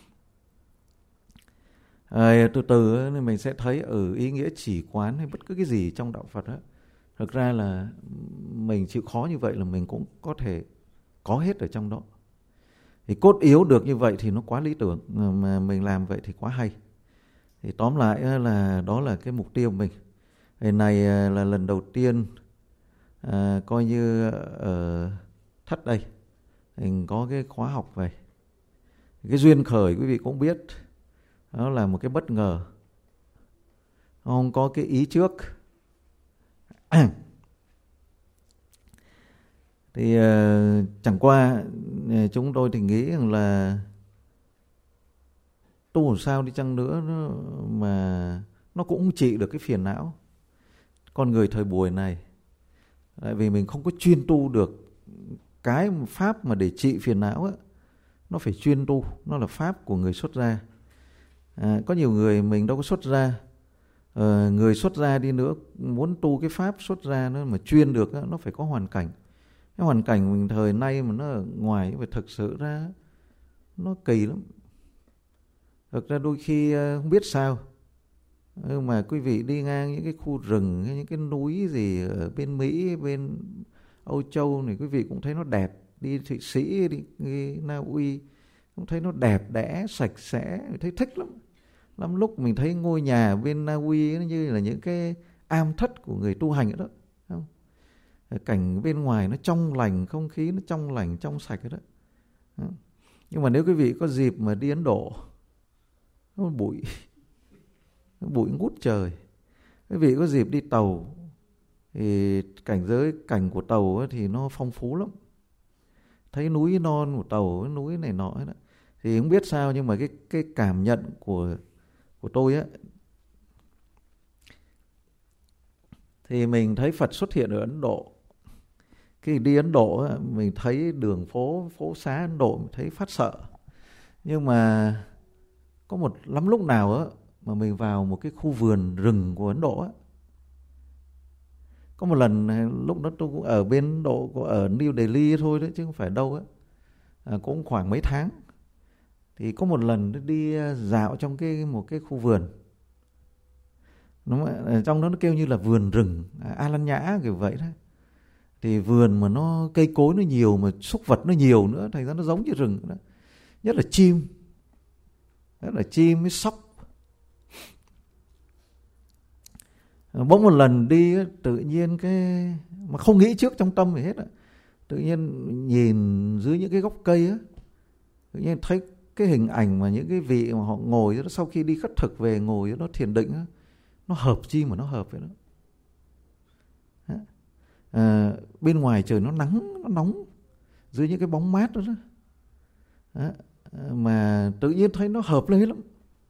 À, từ từ nên mình sẽ thấy ở ý nghĩa chỉ quán hay bất cứ cái gì trong đạo Phật á, thực ra là mình chịu khó như vậy là mình cũng có thể có hết ở trong đó. Thì cốt yếu được như vậy thì nó quá lý tưởng, mà mình làm vậy thì quá hay. Thì tóm lại là đó là cái mục tiêu của mình. Ngày này là lần đầu tiên à, coi như ở Thất đây mình có cái khóa học vậy. Cái duyên khởi quý vị cũng biết, đó là một cái bất ngờ, không có cái ý trước. Thì uh, chẳng qua chúng tôi thì nghĩ rằng là tu làm sao đi chăng nữa nó, mà nó cũng trị được cái phiền não con người thời buổi này. Tại vì mình không có chuyên tu được cái pháp mà để trị phiền não á, nó phải chuyên tu, nó là pháp của người xuất gia. À, có nhiều người mình đâu có xuất gia, à, người xuất gia đi nữa muốn tu cái pháp xuất gia nó mà chuyên được, nó phải có hoàn cảnh, Cái hoàn cảnh mình thời nay mà nó ở ngoài, phải thực sự ra nó kỳ lắm. Thực ra đôi khi không biết sao, nhưng mà quý vị đi ngang những cái khu rừng hay những cái núi gì ở bên Mỹ, bên Âu Châu này, quý vị cũng thấy nó đẹp. Đi Thụy Sĩ, đi, đi Na Uy cũng thấy nó đẹp đẽ, sạch sẽ, thấy thích lắm. Lắm lúc mình thấy ngôi nhà bên Na Uy nó như là những cái am thất của người tu hành đó, không? Cảnh bên ngoài nó trong lành, không khí nó trong lành, trong sạch đó. Nhưng mà nếu quý vị có dịp mà đi Ấn Độ, nó bụi, bụi ngút trời. Quý vị có dịp đi tàu thì cảnh giới cảnh của tàu ấy thì nó phong phú lắm. Thấy núi non của tàu, núi này nọ đó. Thì không biết sao nhưng mà cái cái cảm nhận của của tôi á, thì mình thấy Phật xuất hiện ở Ấn Độ. Khi đi Ấn Độ á, mình thấy đường phố, phố xá Ấn Độ mình thấy phát sợ. Nhưng mà có một lắm lúc nào á mà mình vào một cái khu vườn rừng của Ấn Độ á. Có một lần lúc đó tôi cũng ở bên Ấn Độ, ở New Delhi thôi đấy chứ không phải đâu á, à, cũng khoảng mấy tháng. Thì có một lần đi dạo trong cái một cái khu vườn, nó, trong đó nó kêu như là vườn rừng A Lan Nhã kiểu vậy đó. Thì vườn mà nó cây cối nó nhiều, mà súc vật nó nhiều nữa, thành ra nó giống như rừng đó. Nhất là chim, nhất là chim với sóc. Bỗng một lần đi tự nhiên cái mà không nghĩ trước trong tâm gì hết, tự nhiên nhìn dưới những cái gốc cây á, tự nhiên thấy cái hình ảnh mà những cái vị mà họ ngồi đó, sau khi đi khất thực về ngồi đó thiền định đó, nó hợp chi mà nó hợp vậy đó. À, bên ngoài trời nó nắng, nó nóng, dưới những cái bóng mát đó, đó. đó. Mà tự nhiên thấy nó hợp lên lắm.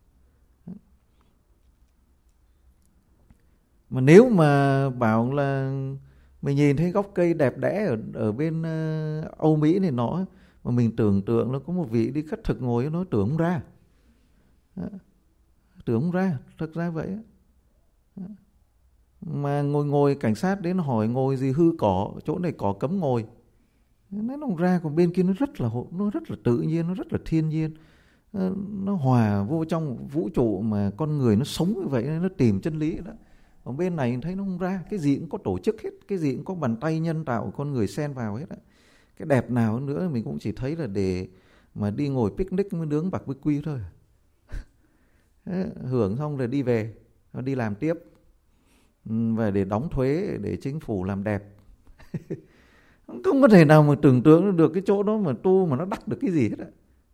Mà nếu mà bảo là mình nhìn thấy gốc cây đẹp đẽ ở, ở bên uh, Âu Mỹ này nọ, mà mình tưởng tượng là có một vị đi khất thực ngồi, nó tưởng không ra. Đó. Tưởng không ra, thực ra vậy. Đó. Mà ngồi ngồi cảnh sát đến hỏi ngồi gì hư cỏ, chỗ này cỏ cấm ngồi. Nó không ra, còn bên kia nó rất là nó rất là tự nhiên, nó rất là thiên nhiên. Nó hòa vô trong vũ trụ mà con người nó sống như vậy, nó tìm chân lý đó. Còn bên này thấy nó không ra, cái gì cũng có tổ chức hết, cái gì cũng có bàn tay nhân tạo của con người xen vào hết á. Cái đẹp nào nữa mình cũng chỉ thấy là để mà đi ngồi picnic với nướng bạc bích quy thôi. Hưởng xong rồi đi về, đi làm tiếp, và để đóng thuế để chính phủ làm đẹp. Không có thể nào mà tưởng tượng được cái chỗ đó mà tu mà nó đắc được cái gì hết á.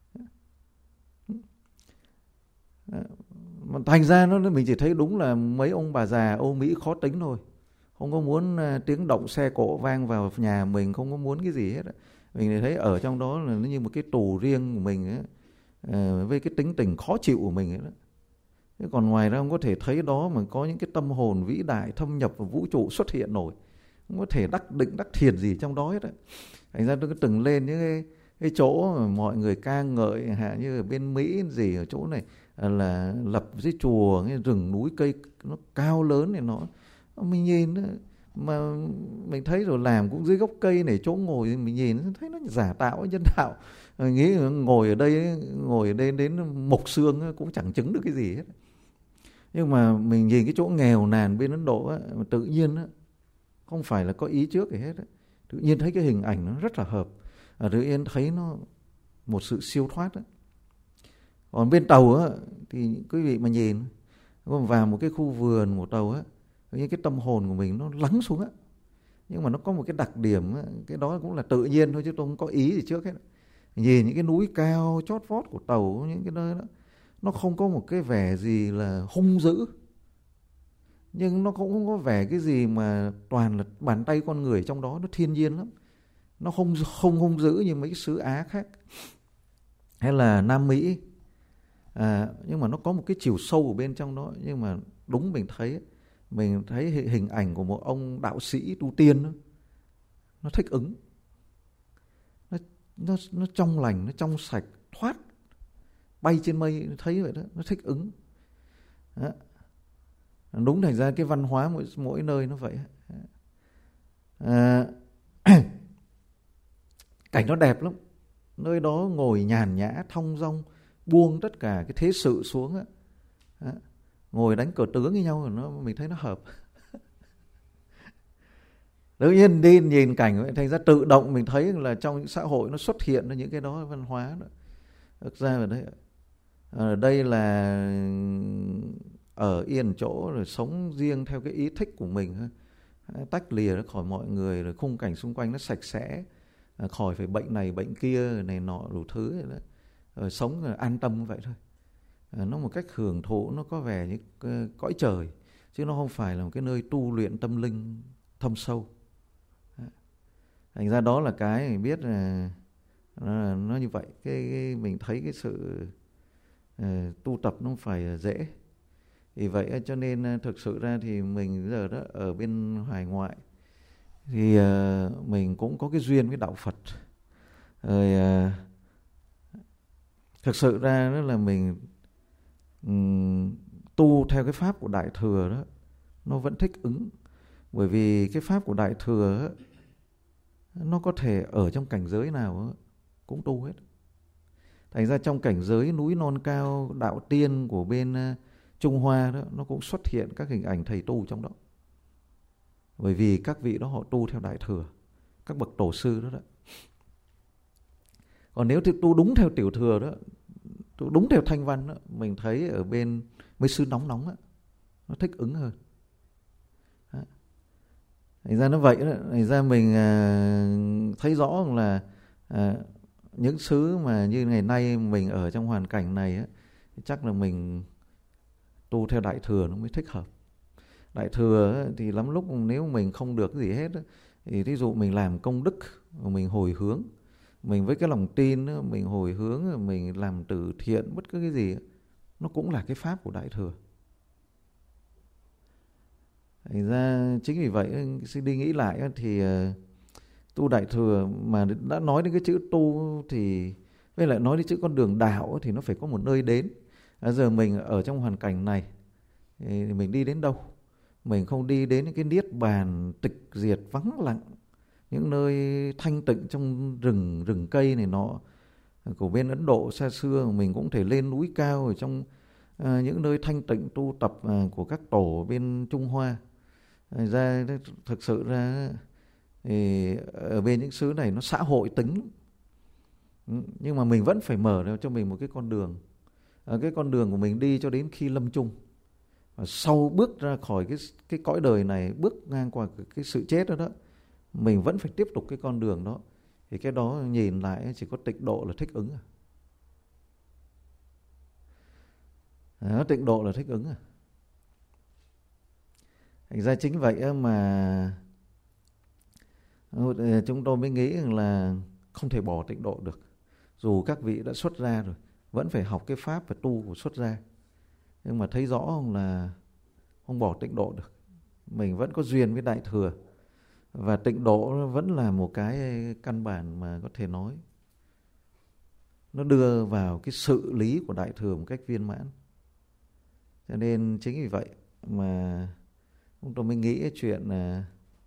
Mà thành ra nó mình chỉ thấy đúng là mấy ông bà già Âu Mỹ khó tính thôi, không có muốn tiếng động xe cộ vang vào nhà mình, không có muốn cái gì hết á. Mình thấy ở trong đó là nó như một cái tù riêng của mình ấy, với cái tính tình khó chịu của mình ấy đó. Thế còn ngoài ra không có thể thấy đó mà có những cái tâm hồn vĩ đại thâm nhập vào vũ trụ xuất hiện nổi, không có thể đắc định đắc thiền gì trong đó hết á. Thành ra tôi cứ từng lên những cái, cái chỗ mà mọi người ca ngợi, hạ như ở bên Mỹ gì ở chỗ này là lập cái chùa, cái rừng núi cây nó cao lớn này, nó mình nhìn mà mình thấy rồi làm cũng dưới gốc cây này, chỗ ngồi mình nhìn thấy nó giả tạo nhân tạo. Mình nghĩ ngồi ở đây ngồi ở đây đến mục xương cũng chẳng chứng được cái gì hết. Nhưng mà mình nhìn cái chỗ nghèo nàn bên Ấn Độ á, tự nhiên á, không phải là có ý trước gì hết á, tự nhiên thấy cái hình ảnh nó rất là hợp, à, tự nhiên thấy nó một sự siêu thoát á. Còn bên tàu á thì quý vị mà nhìn vào một cái khu vườn của tàu á, những cái tâm hồn của mình nó lắng xuống á. Nhưng mà nó có một cái đặc điểm á, cái đó cũng là tự nhiên thôi chứ tôi không có ý gì trước hết. Nhìn những cái núi cao chót vót của tàu, những cái nơi đó, nó không có một cái vẻ gì là hung dữ, nhưng nó cũng không có vẻ cái gì mà toàn là bàn tay con người trong đó, nó thiên nhiên lắm. Nó không không hung dữ như mấy cái xứ Á khác hay là Nam Mỹ, à, nhưng mà nó có một cái chiều sâu ở bên trong đó. Nhưng mà đúng mình thấy mình thấy hình ảnh của một ông đạo sĩ tu tiên đó, nó thích ứng, nó nó nó trong lành, nó trong sạch, thoát, bay trên mây, thấy vậy đó, nó thích ứng đó. Đúng, thành ra cái văn hóa mỗi mỗi nơi nó vậy. À, Cảnh nó đẹp lắm. Nơi đó ngồi nhàn nhã, thong dong, buông tất cả cái thế sự xuống á. Đó. Ngồi đánh cờ tướng với nhau, nó mình thấy nó hợp. Tự nhiên đi nhìn cảnh vậy, thành ra tự động mình thấy là trong những xã hội nó xuất hiện những cái đó văn hóa đó. Thực ra ở đây, ở đây là ở yên chỗ rồi sống riêng theo cái ý thích của mình, tách lìa ra khỏi mọi người, rồi khung cảnh xung quanh nó sạch sẽ, khỏi phải bệnh này bệnh kia này nọ đủ thứ đó. Rồi sống rồi an tâm vậy thôi. Nó một cách hưởng thụ, nó có vẻ như cõi trời, chứ nó không phải là một cái nơi tu luyện tâm linh thâm sâu. Thành ra đó là cái mình biết là nó, nó như vậy. Cái, cái mình thấy cái sự uh, tu tập nó không phải dễ. Vì vậy cho nên thực sự ra thì mình giờ đó ở bên hải ngoại thì uh, mình cũng có cái duyên với đạo Phật. Rồi uh, thực sự ra đó là mình um, tu theo cái pháp của Đại Thừa đó, nó vẫn thích ứng. Bởi vì cái pháp của Đại Thừa đó, nó có thể ở trong cảnh giới nào đó, cũng tu hết. Thành ra trong cảnh giới núi non cao đạo tiên của bên uh, Trung Hoa đó, nó cũng xuất hiện các hình ảnh thầy tu trong đó. Bởi vì các vị đó họ tu theo Đại Thừa, các bậc tổ sư đó đó. Còn nếu thì tu đúng theo Tiểu Thừa đó, tu đúng theo Thanh Văn đó, mình thấy ở bên mấy sư nóng nóng đó, nó thích ứng hơn. Đó. Thành ra nó vậy đó. Thành ra mình à, thấy rõ là à, những xứ mà như ngày nay mình ở trong hoàn cảnh này á, chắc là mình tu theo Đại Thừa nó mới thích hợp. Đại Thừa á, thì lắm lúc nếu mình không được cái gì hết á, thì ví dụ mình làm công đức, mình hồi hướng, mình với cái lòng tin á, mình hồi hướng, mình làm từ thiện bất cứ cái gì á, nó cũng là cái pháp của Đại Thừa. Thành ra chính vì vậy xin đi nghĩ lại á, thì uh, tu Đại Thừa mà đã nói đến cái chữ tu thì với lại nói đến chữ con đường đạo á, thì nó phải có một nơi đến. À, giờ mình ở trong hoàn cảnh này thì mình đi đến đâu? Mình không đi đến những cái niết bàn tịch diệt vắng lặng, những nơi thanh tịnh trong rừng rừng cây này nọ của bên Ấn Độ xa xưa. Mình cũng thể lên núi cao ở trong uh, những nơi thanh tịnh tu tập uh, của các tổ bên Trung Hoa. Thành ra thực sự ra thì ở bên những xứ này nó xã hội tính, nhưng mà mình vẫn phải mở ra cho mình một cái con đường, cái con đường của mình đi cho đến khi lâm chung. Và sau bước ra khỏi cái cái cõi đời này, bước ngang qua cái, cái sự chết đó đó, mình vẫn phải tiếp tục cái con đường đó. Thì cái đó nhìn lại chỉ có Tịnh Độ là thích ứng à. Đó, Tịnh Độ là thích ứng à. Thành ra chính vậy mà chúng tôi mới nghĩ là không thể bỏ Tịnh Độ được. Dù các vị đã xuất gia rồi, vẫn phải học cái pháp và tu của xuất gia. Nhưng mà thấy rõ là không bỏ Tịnh Độ được. Mình vẫn có duyên với Đại Thừa. Và Tịnh Độ vẫn là một cái căn bản mà có thể nói nó đưa vào cái sự lý của Đại Thừa một cách viên mãn. Cho nên chính vì vậy mà chúng tôi mới nghĩ cái chuyện là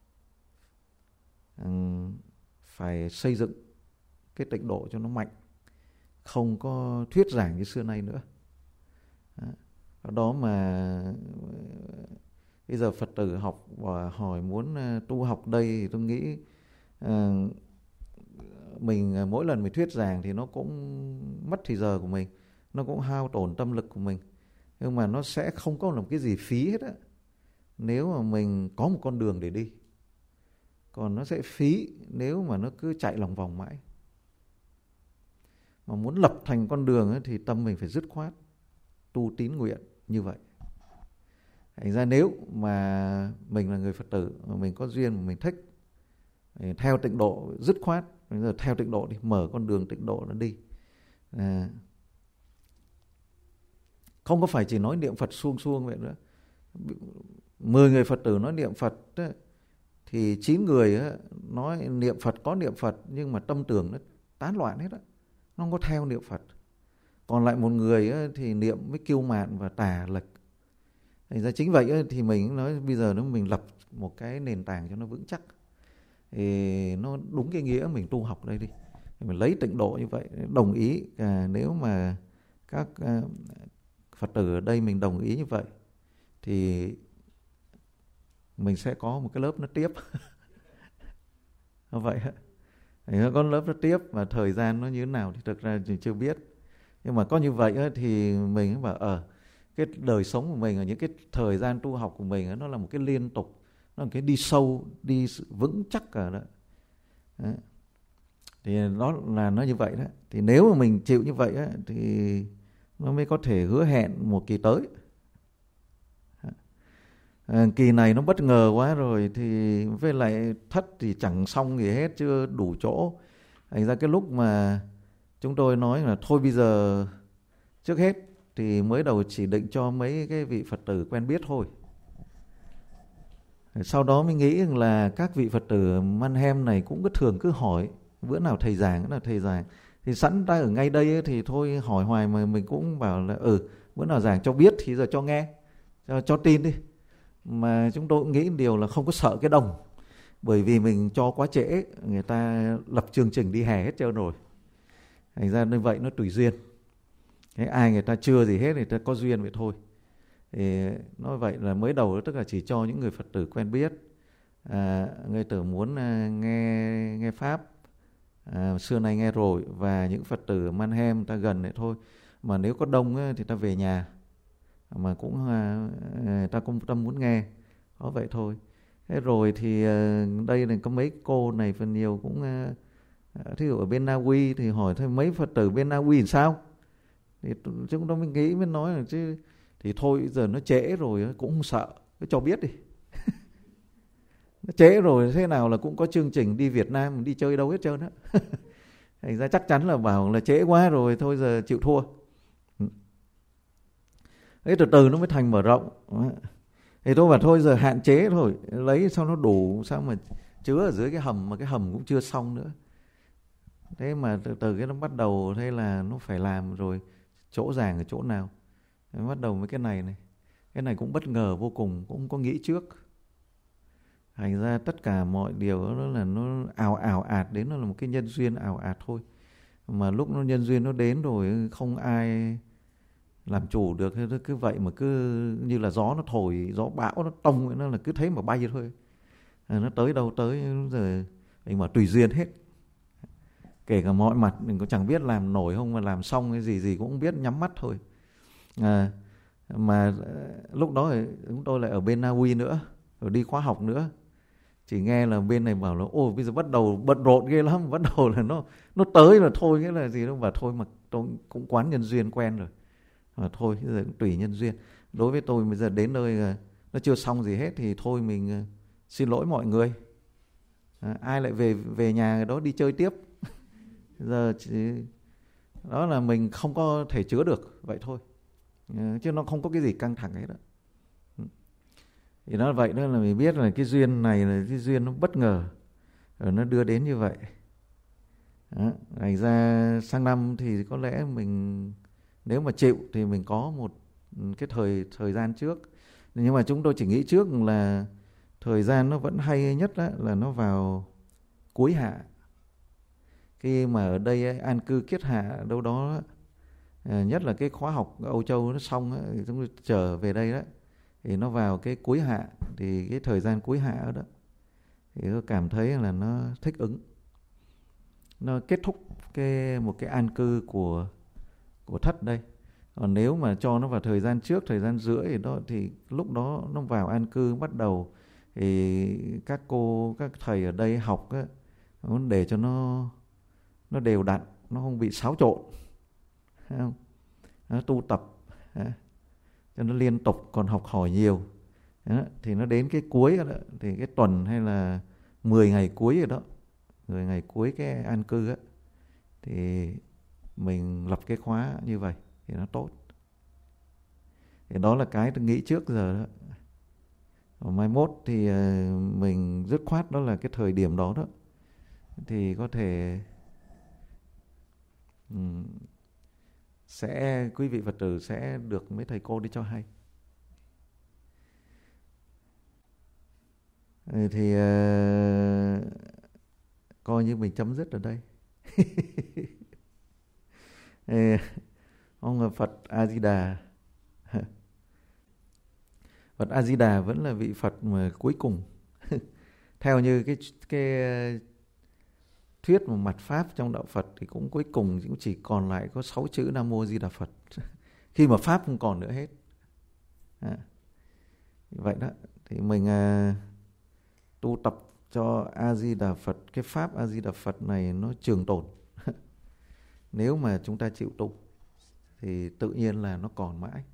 um, phải xây dựng cái Tịnh Độ cho nó mạnh, không có thuyết giảng như xưa nay nữa. Đó, đó mà bây giờ Phật tử học và hỏi muốn tu học đây thì tôi nghĩ uh, mình mỗi lần mình thuyết giảng thì nó cũng mất thời giờ của mình, nó cũng hao tổn tâm lực của mình, nhưng mà nó sẽ không có làm cái gì phí hết á, nếu mà mình có một con đường để đi. Còn nó sẽ phí nếu mà nó cứ chạy lòng vòng mãi. Mà muốn lập thành con đường ấy, thì tâm mình phải dứt khoát, tu tín nguyện như vậy. Thành ra nếu mà mình là người Phật tử, mà mình có duyên mà mình thích theo Tịnh Độ dứt khoát, bây giờ theo Tịnh Độ đi, mở con đường Tịnh Độ nó đi. À, không có phải chỉ nói niệm Phật suông suông vậy nữa. Mười người Phật tử nói niệm Phật ấy, thì chín người ấy, nói niệm Phật có niệm Phật nhưng mà tâm tưởng nó tán loạn hết á, nó không có theo niệm Phật. Còn lại một người ấy, thì niệm với kiêu mạn và tà lệch. Thành ra chính vậy ấy, thì mình nói bây giờ nếu mình lập một cái nền tảng cho nó vững chắc thì nó đúng cái nghĩa mình tu học đây đi. mình lấy tịnh độ như vậy, đồng ý à, nếu mà các à, Phật tử ở đây mình đồng ý như vậy thì mình sẽ có một cái lớp nó tiếp. Vậy thì nó có lớp nó tiếp, và thời gian nó như thế nào thì thực ra mình chưa biết. Nhưng mà có như vậy thì mình bảo ở cái đời sống của mình, ở những cái thời gian tu học của mình nó là một cái liên tục, nó là cái đi sâu, đi vững chắc cả đó. Đấy. Thì nó là nó như vậy đó. Thì nếu mà mình chịu như vậy á, thì nó mới có thể hứa hẹn một kỳ tới. À, kỳ này nó bất ngờ quá rồi thì với lại thất thì chẳng xong gì hết, chưa đủ chỗ. Thành ra cái lúc mà chúng tôi nói là thôi bây giờ trước hết thì mới đầu chỉ định cho mấy cái vị Phật tử quen biết thôi. Sau đó mới nghĩ là các vị Phật tử Mannheim này cũng cứ thường cứ hỏi bữa nào thầy giảng, bữa nào thầy giảng. Thì sẵn ta ở ngay đây ấy, thì thôi hỏi hoài mà mình cũng bảo là ừ bữa nào giảng cho biết thì giờ cho nghe, cho, cho tin đi. Mà chúng tôi cũng nghĩ điều là không có sợ cái đông, bởi vì mình cho quá trễ, người ta lập chương trình đi hè hết trơn rồi. Thành ra như vậy nó tùy duyên. Thế ai người ta chưa gì hết, người ta có duyên vậy thôi. Thì nói vậy là mới đầu tức là chỉ cho những người Phật tử quen biết, à, người tử muốn nghe nghe pháp, à, xưa nay nghe rồi, và những Phật tử Mannheim ta gần vậy thôi. Mà nếu có đông ấy, thì ta về nhà, mà cũng à, ta cũng tâm muốn nghe, có vậy thôi. Thế rồi thì à, đây này có mấy cô này phần nhiều cũng à, thí dụ ở bên Na Uy thì hỏi thêm mấy Phật tử bên Na Uy làm sao, thì chúng tôi mới nghĩ mới nói là chứ thì thôi giờ nó trễ rồi cũng không sợ, cứ cho biết đi. Nó trễ rồi thế nào là cũng có chương trình đi Việt Nam, đi chơi đâu hết trơn á. Thành ra chắc chắn là bảo là trễ quá rồi, thôi giờ chịu thua. Thế từ từ nó mới thành mở rộng. Thì tôi bảo thôi giờ hạn chế thôi, lấy sao nó đủ, sao mà chứa ở dưới cái hầm mà cái hầm cũng chưa xong nữa. Thế mà từ từ cái nó bắt đầu thế là nó phải làm rồi, chỗ giảng ở chỗ nào. Thế bắt đầu với cái này này. Cái này cũng bất ngờ vô cùng, cũng không có nghĩ trước. Thành ra tất cả mọi điều đó là nó ào ào ạt đến, nó là một cái nhân duyên ào ạt thôi. Mà lúc nó nhân duyên nó đến rồi không ai làm chủ được, cứ vậy mà cứ như là gió nó thổi, gió bão nó tông, nó là cứ thế mà bay thôi. À, nó tới đâu tới giờ mình mà tùy duyên hết. Kể cả mọi mặt mình cũng chẳng biết làm nổi không, mà làm xong cái gì gì cũng không biết, nhắm mắt thôi. À, mà lúc đó chúng tôi lại ở bên Na Uy nữa, rồi đi khóa học nữa. Chỉ nghe là bên này bảo là ôi bây giờ bắt đầu bận rộn ghê lắm, bắt đầu là nó nó tới là thôi, nghĩa là gì đâu, và thôi mà tôi cũng quán nhân duyên quen rồi. Mà thôi bây giờ cũng tùy nhân duyên. Đối với tôi bây giờ đến nơi nó chưa xong gì hết thì thôi mình xin lỗi mọi người. À, ai lại về về nhà đó đi chơi tiếp. Giờ chỉ, đó là mình không có thể chứa được vậy thôi, à, chứ nó không có cái gì căng thẳng hết đó. Thì nó vậy đó là mình biết là cái duyên này là cái duyên nó bất ngờ, rồi nó đưa đến như vậy. Đó, thành ra sang năm thì có lẽ mình nếu mà chịu thì mình có một cái thời thời gian trước. Nhưng mà chúng tôi chỉ nghĩ trước là thời gian nó vẫn hay nhất đó, là nó vào cuối hạ. Khi mà ở đây ấy, an cư kiết hạ đâu đó, đó, nhất là cái khóa học Âu Châu nó xong ấy, thì chúng tôi trở về đây đó, thì nó vào cái cuối hạ, thì cái thời gian cuối hạ đó thì tôi cảm thấy là nó thích ứng, nó kết thúc cái một cái an cư của của thất đây. Còn nếu mà cho nó vào thời gian trước, thời gian rưỡi thì đó, thì lúc đó nó vào an cư bắt đầu thì các cô các thầy ở đây học á, để cho nó nó đều đặn, nó không bị xáo trộn, không? Nó tu tập cho nó liên tục, còn học hỏi nhiều đó, thì nó đến cái cuối đó, thì cái tuần hay là mười ngày cuối rồi đó, mười ngày cuối cái an cư á, thì mình lập cái khóa như vậy thì nó tốt. Thì đó là cái tôi nghĩ trước giờ đó. Và mai mốt thì mình dứt khoát đó là cái thời điểm đó đó, thì có thể um, sẽ quý vị Phật tử sẽ được mấy thầy cô đi cho hay. Thì uh, coi như mình chấm dứt ở đây. Ê, ông Phật A Di Đà. Phật A Di Đà vẫn là vị Phật mà cuối cùng. Theo như cái cái thuyết một mặt pháp trong đạo Phật thì cũng cuối cùng cũng chỉ còn lại có sáu chữ Nam Mô Di Đà Phật. Khi mà pháp không còn nữa hết. À, vậy đó, thì mình à, tu tập cho A Di Đà Phật, cái pháp A Di Đà Phật này nó trường tồn. Nếu mà chúng ta chịu tu thì tự nhiên là nó còn mãi.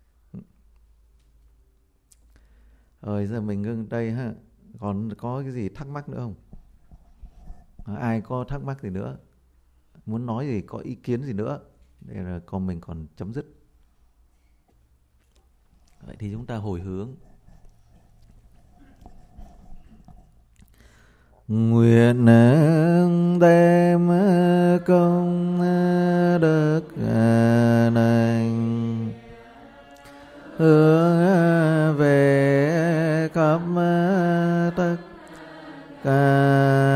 Rồi giờ mình ngưng đây ha. Còn có cái gì thắc mắc nữa không? À, ai có thắc mắc gì nữa, muốn nói gì, có ý kiến gì nữa, để là còn mình còn chấm dứt. Vậy thì chúng ta hồi hướng. Nguyện đem công đức này hướng về khắp tất cả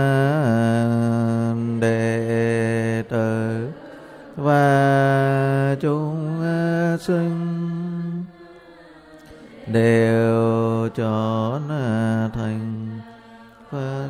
đệ tử và chúng sinh đều chọn thành Phật.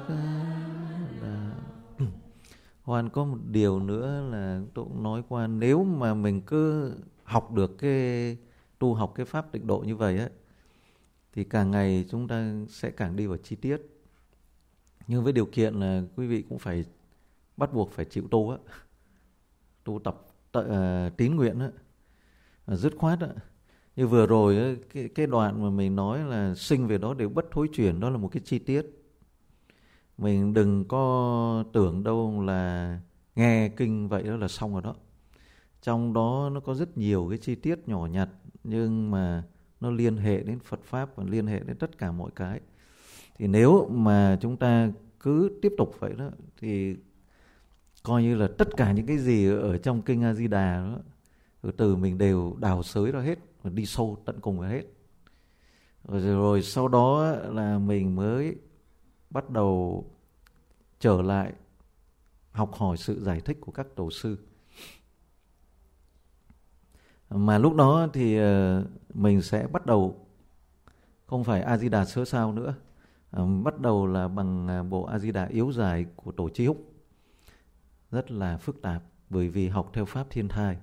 Hoàn có một điều nữa là tôi cũng nói qua, nếu mà mình cứ học được cái tu học cái pháp tịnh độ như vậy á, thì càng ngày chúng ta sẽ càng đi vào chi tiết. Nhưng với điều kiện là quý vị cũng phải bắt buộc phải chịu tu á, tu tập uh, tín nguyện á, dứt khoát á. Như vừa rồi á, cái, cái đoạn mà mình nói là sinh về đó đều bất thối chuyển, đó là một cái chi tiết. Mình đừng có tưởng đâu là nghe kinh vậy đó là xong rồi đó. Trong đó nó có rất nhiều cái chi tiết nhỏ nhặt, nhưng mà nó liên hệ đến Phật Pháp và liên hệ đến tất cả mọi cái. Thì nếu mà chúng ta cứ tiếp tục vậy đó, thì coi như là tất cả những cái gì ở trong kinh A Di Đà đó, từ từ mình đều đào xới ra hết và đi sâu tận cùng ra hết. Rồi, rồi sau đó là mình mới bắt đầu trở lại học hỏi sự giải thích của các tổ sư. Mà lúc đó thì mình sẽ bắt đầu không phải A Di Đà sớ sao nữa, bắt đầu là bằng bộ A Di Đà yếu giải của tổ Chi Húc. Rất là phức tạp bởi vì học theo pháp thiên thai.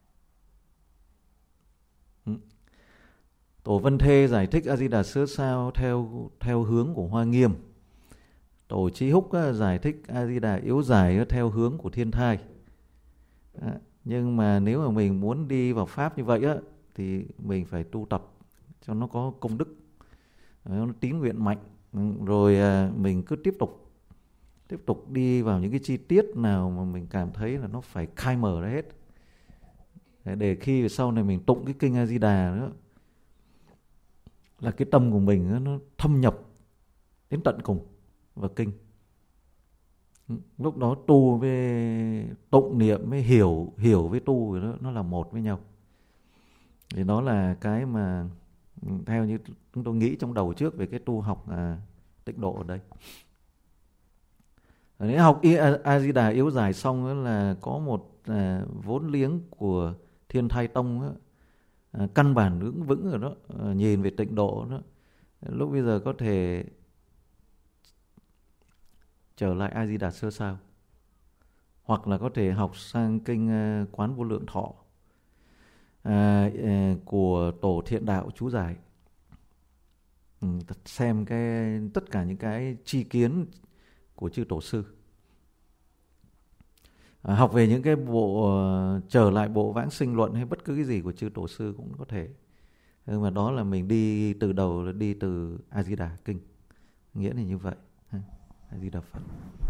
Tổ Vân Thê giải thích A Di Đà sớ sao theo theo hướng của Hoa Nghiêm. Tổ Chi Húc giải thích A Di Đà yếu giải theo hướng của Thiên Thai. Nhưng mà nếu mà mình muốn đi vào pháp như vậy á, thì mình phải tu tập cho nó có công đức, nó tín nguyện mạnh. Rồi mình cứ tiếp tục tiếp tục đi vào những cái chi tiết nào mà mình cảm thấy là nó phải khai mở ra hết, để khi sau này mình tụng cái kinh A Di Đà nữa là cái tâm của mình nó thâm nhập đến tận cùng vào kinh. Lúc đó tu với tụng niệm với hiểu hiểu với tu nó, nó là một với nhau. Thì đó là cái mà theo như chúng tôi nghĩ trong đầu trước về cái tu học à, tịnh độ ở đây. Nếu học A Di Đà yếu giải xong đó là có một à, vốn liếng của Thiên Thai Tông đó, à, căn bản vững vững rồi đó, à, nhìn về tịnh độ đó. Lúc bây giờ có thể trở lại A Di Đà sơ sao, hoặc là có thể học sang kinh uh, Quán Vô Lượng Thọ à, uh, của tổ Thiện Đạo chú giải, ừ, xem cái tất cả những cái tri kiến của chư tổ sư, à, học về những cái bộ uh, trở lại bộ Vãng Sinh Luận hay bất cứ cái gì của chư tổ sư cũng có thể. Nhưng mà đó là mình đi từ đầu là đi từ A Di Đà kinh, nghĩa là như vậy. A Di Đà Phật.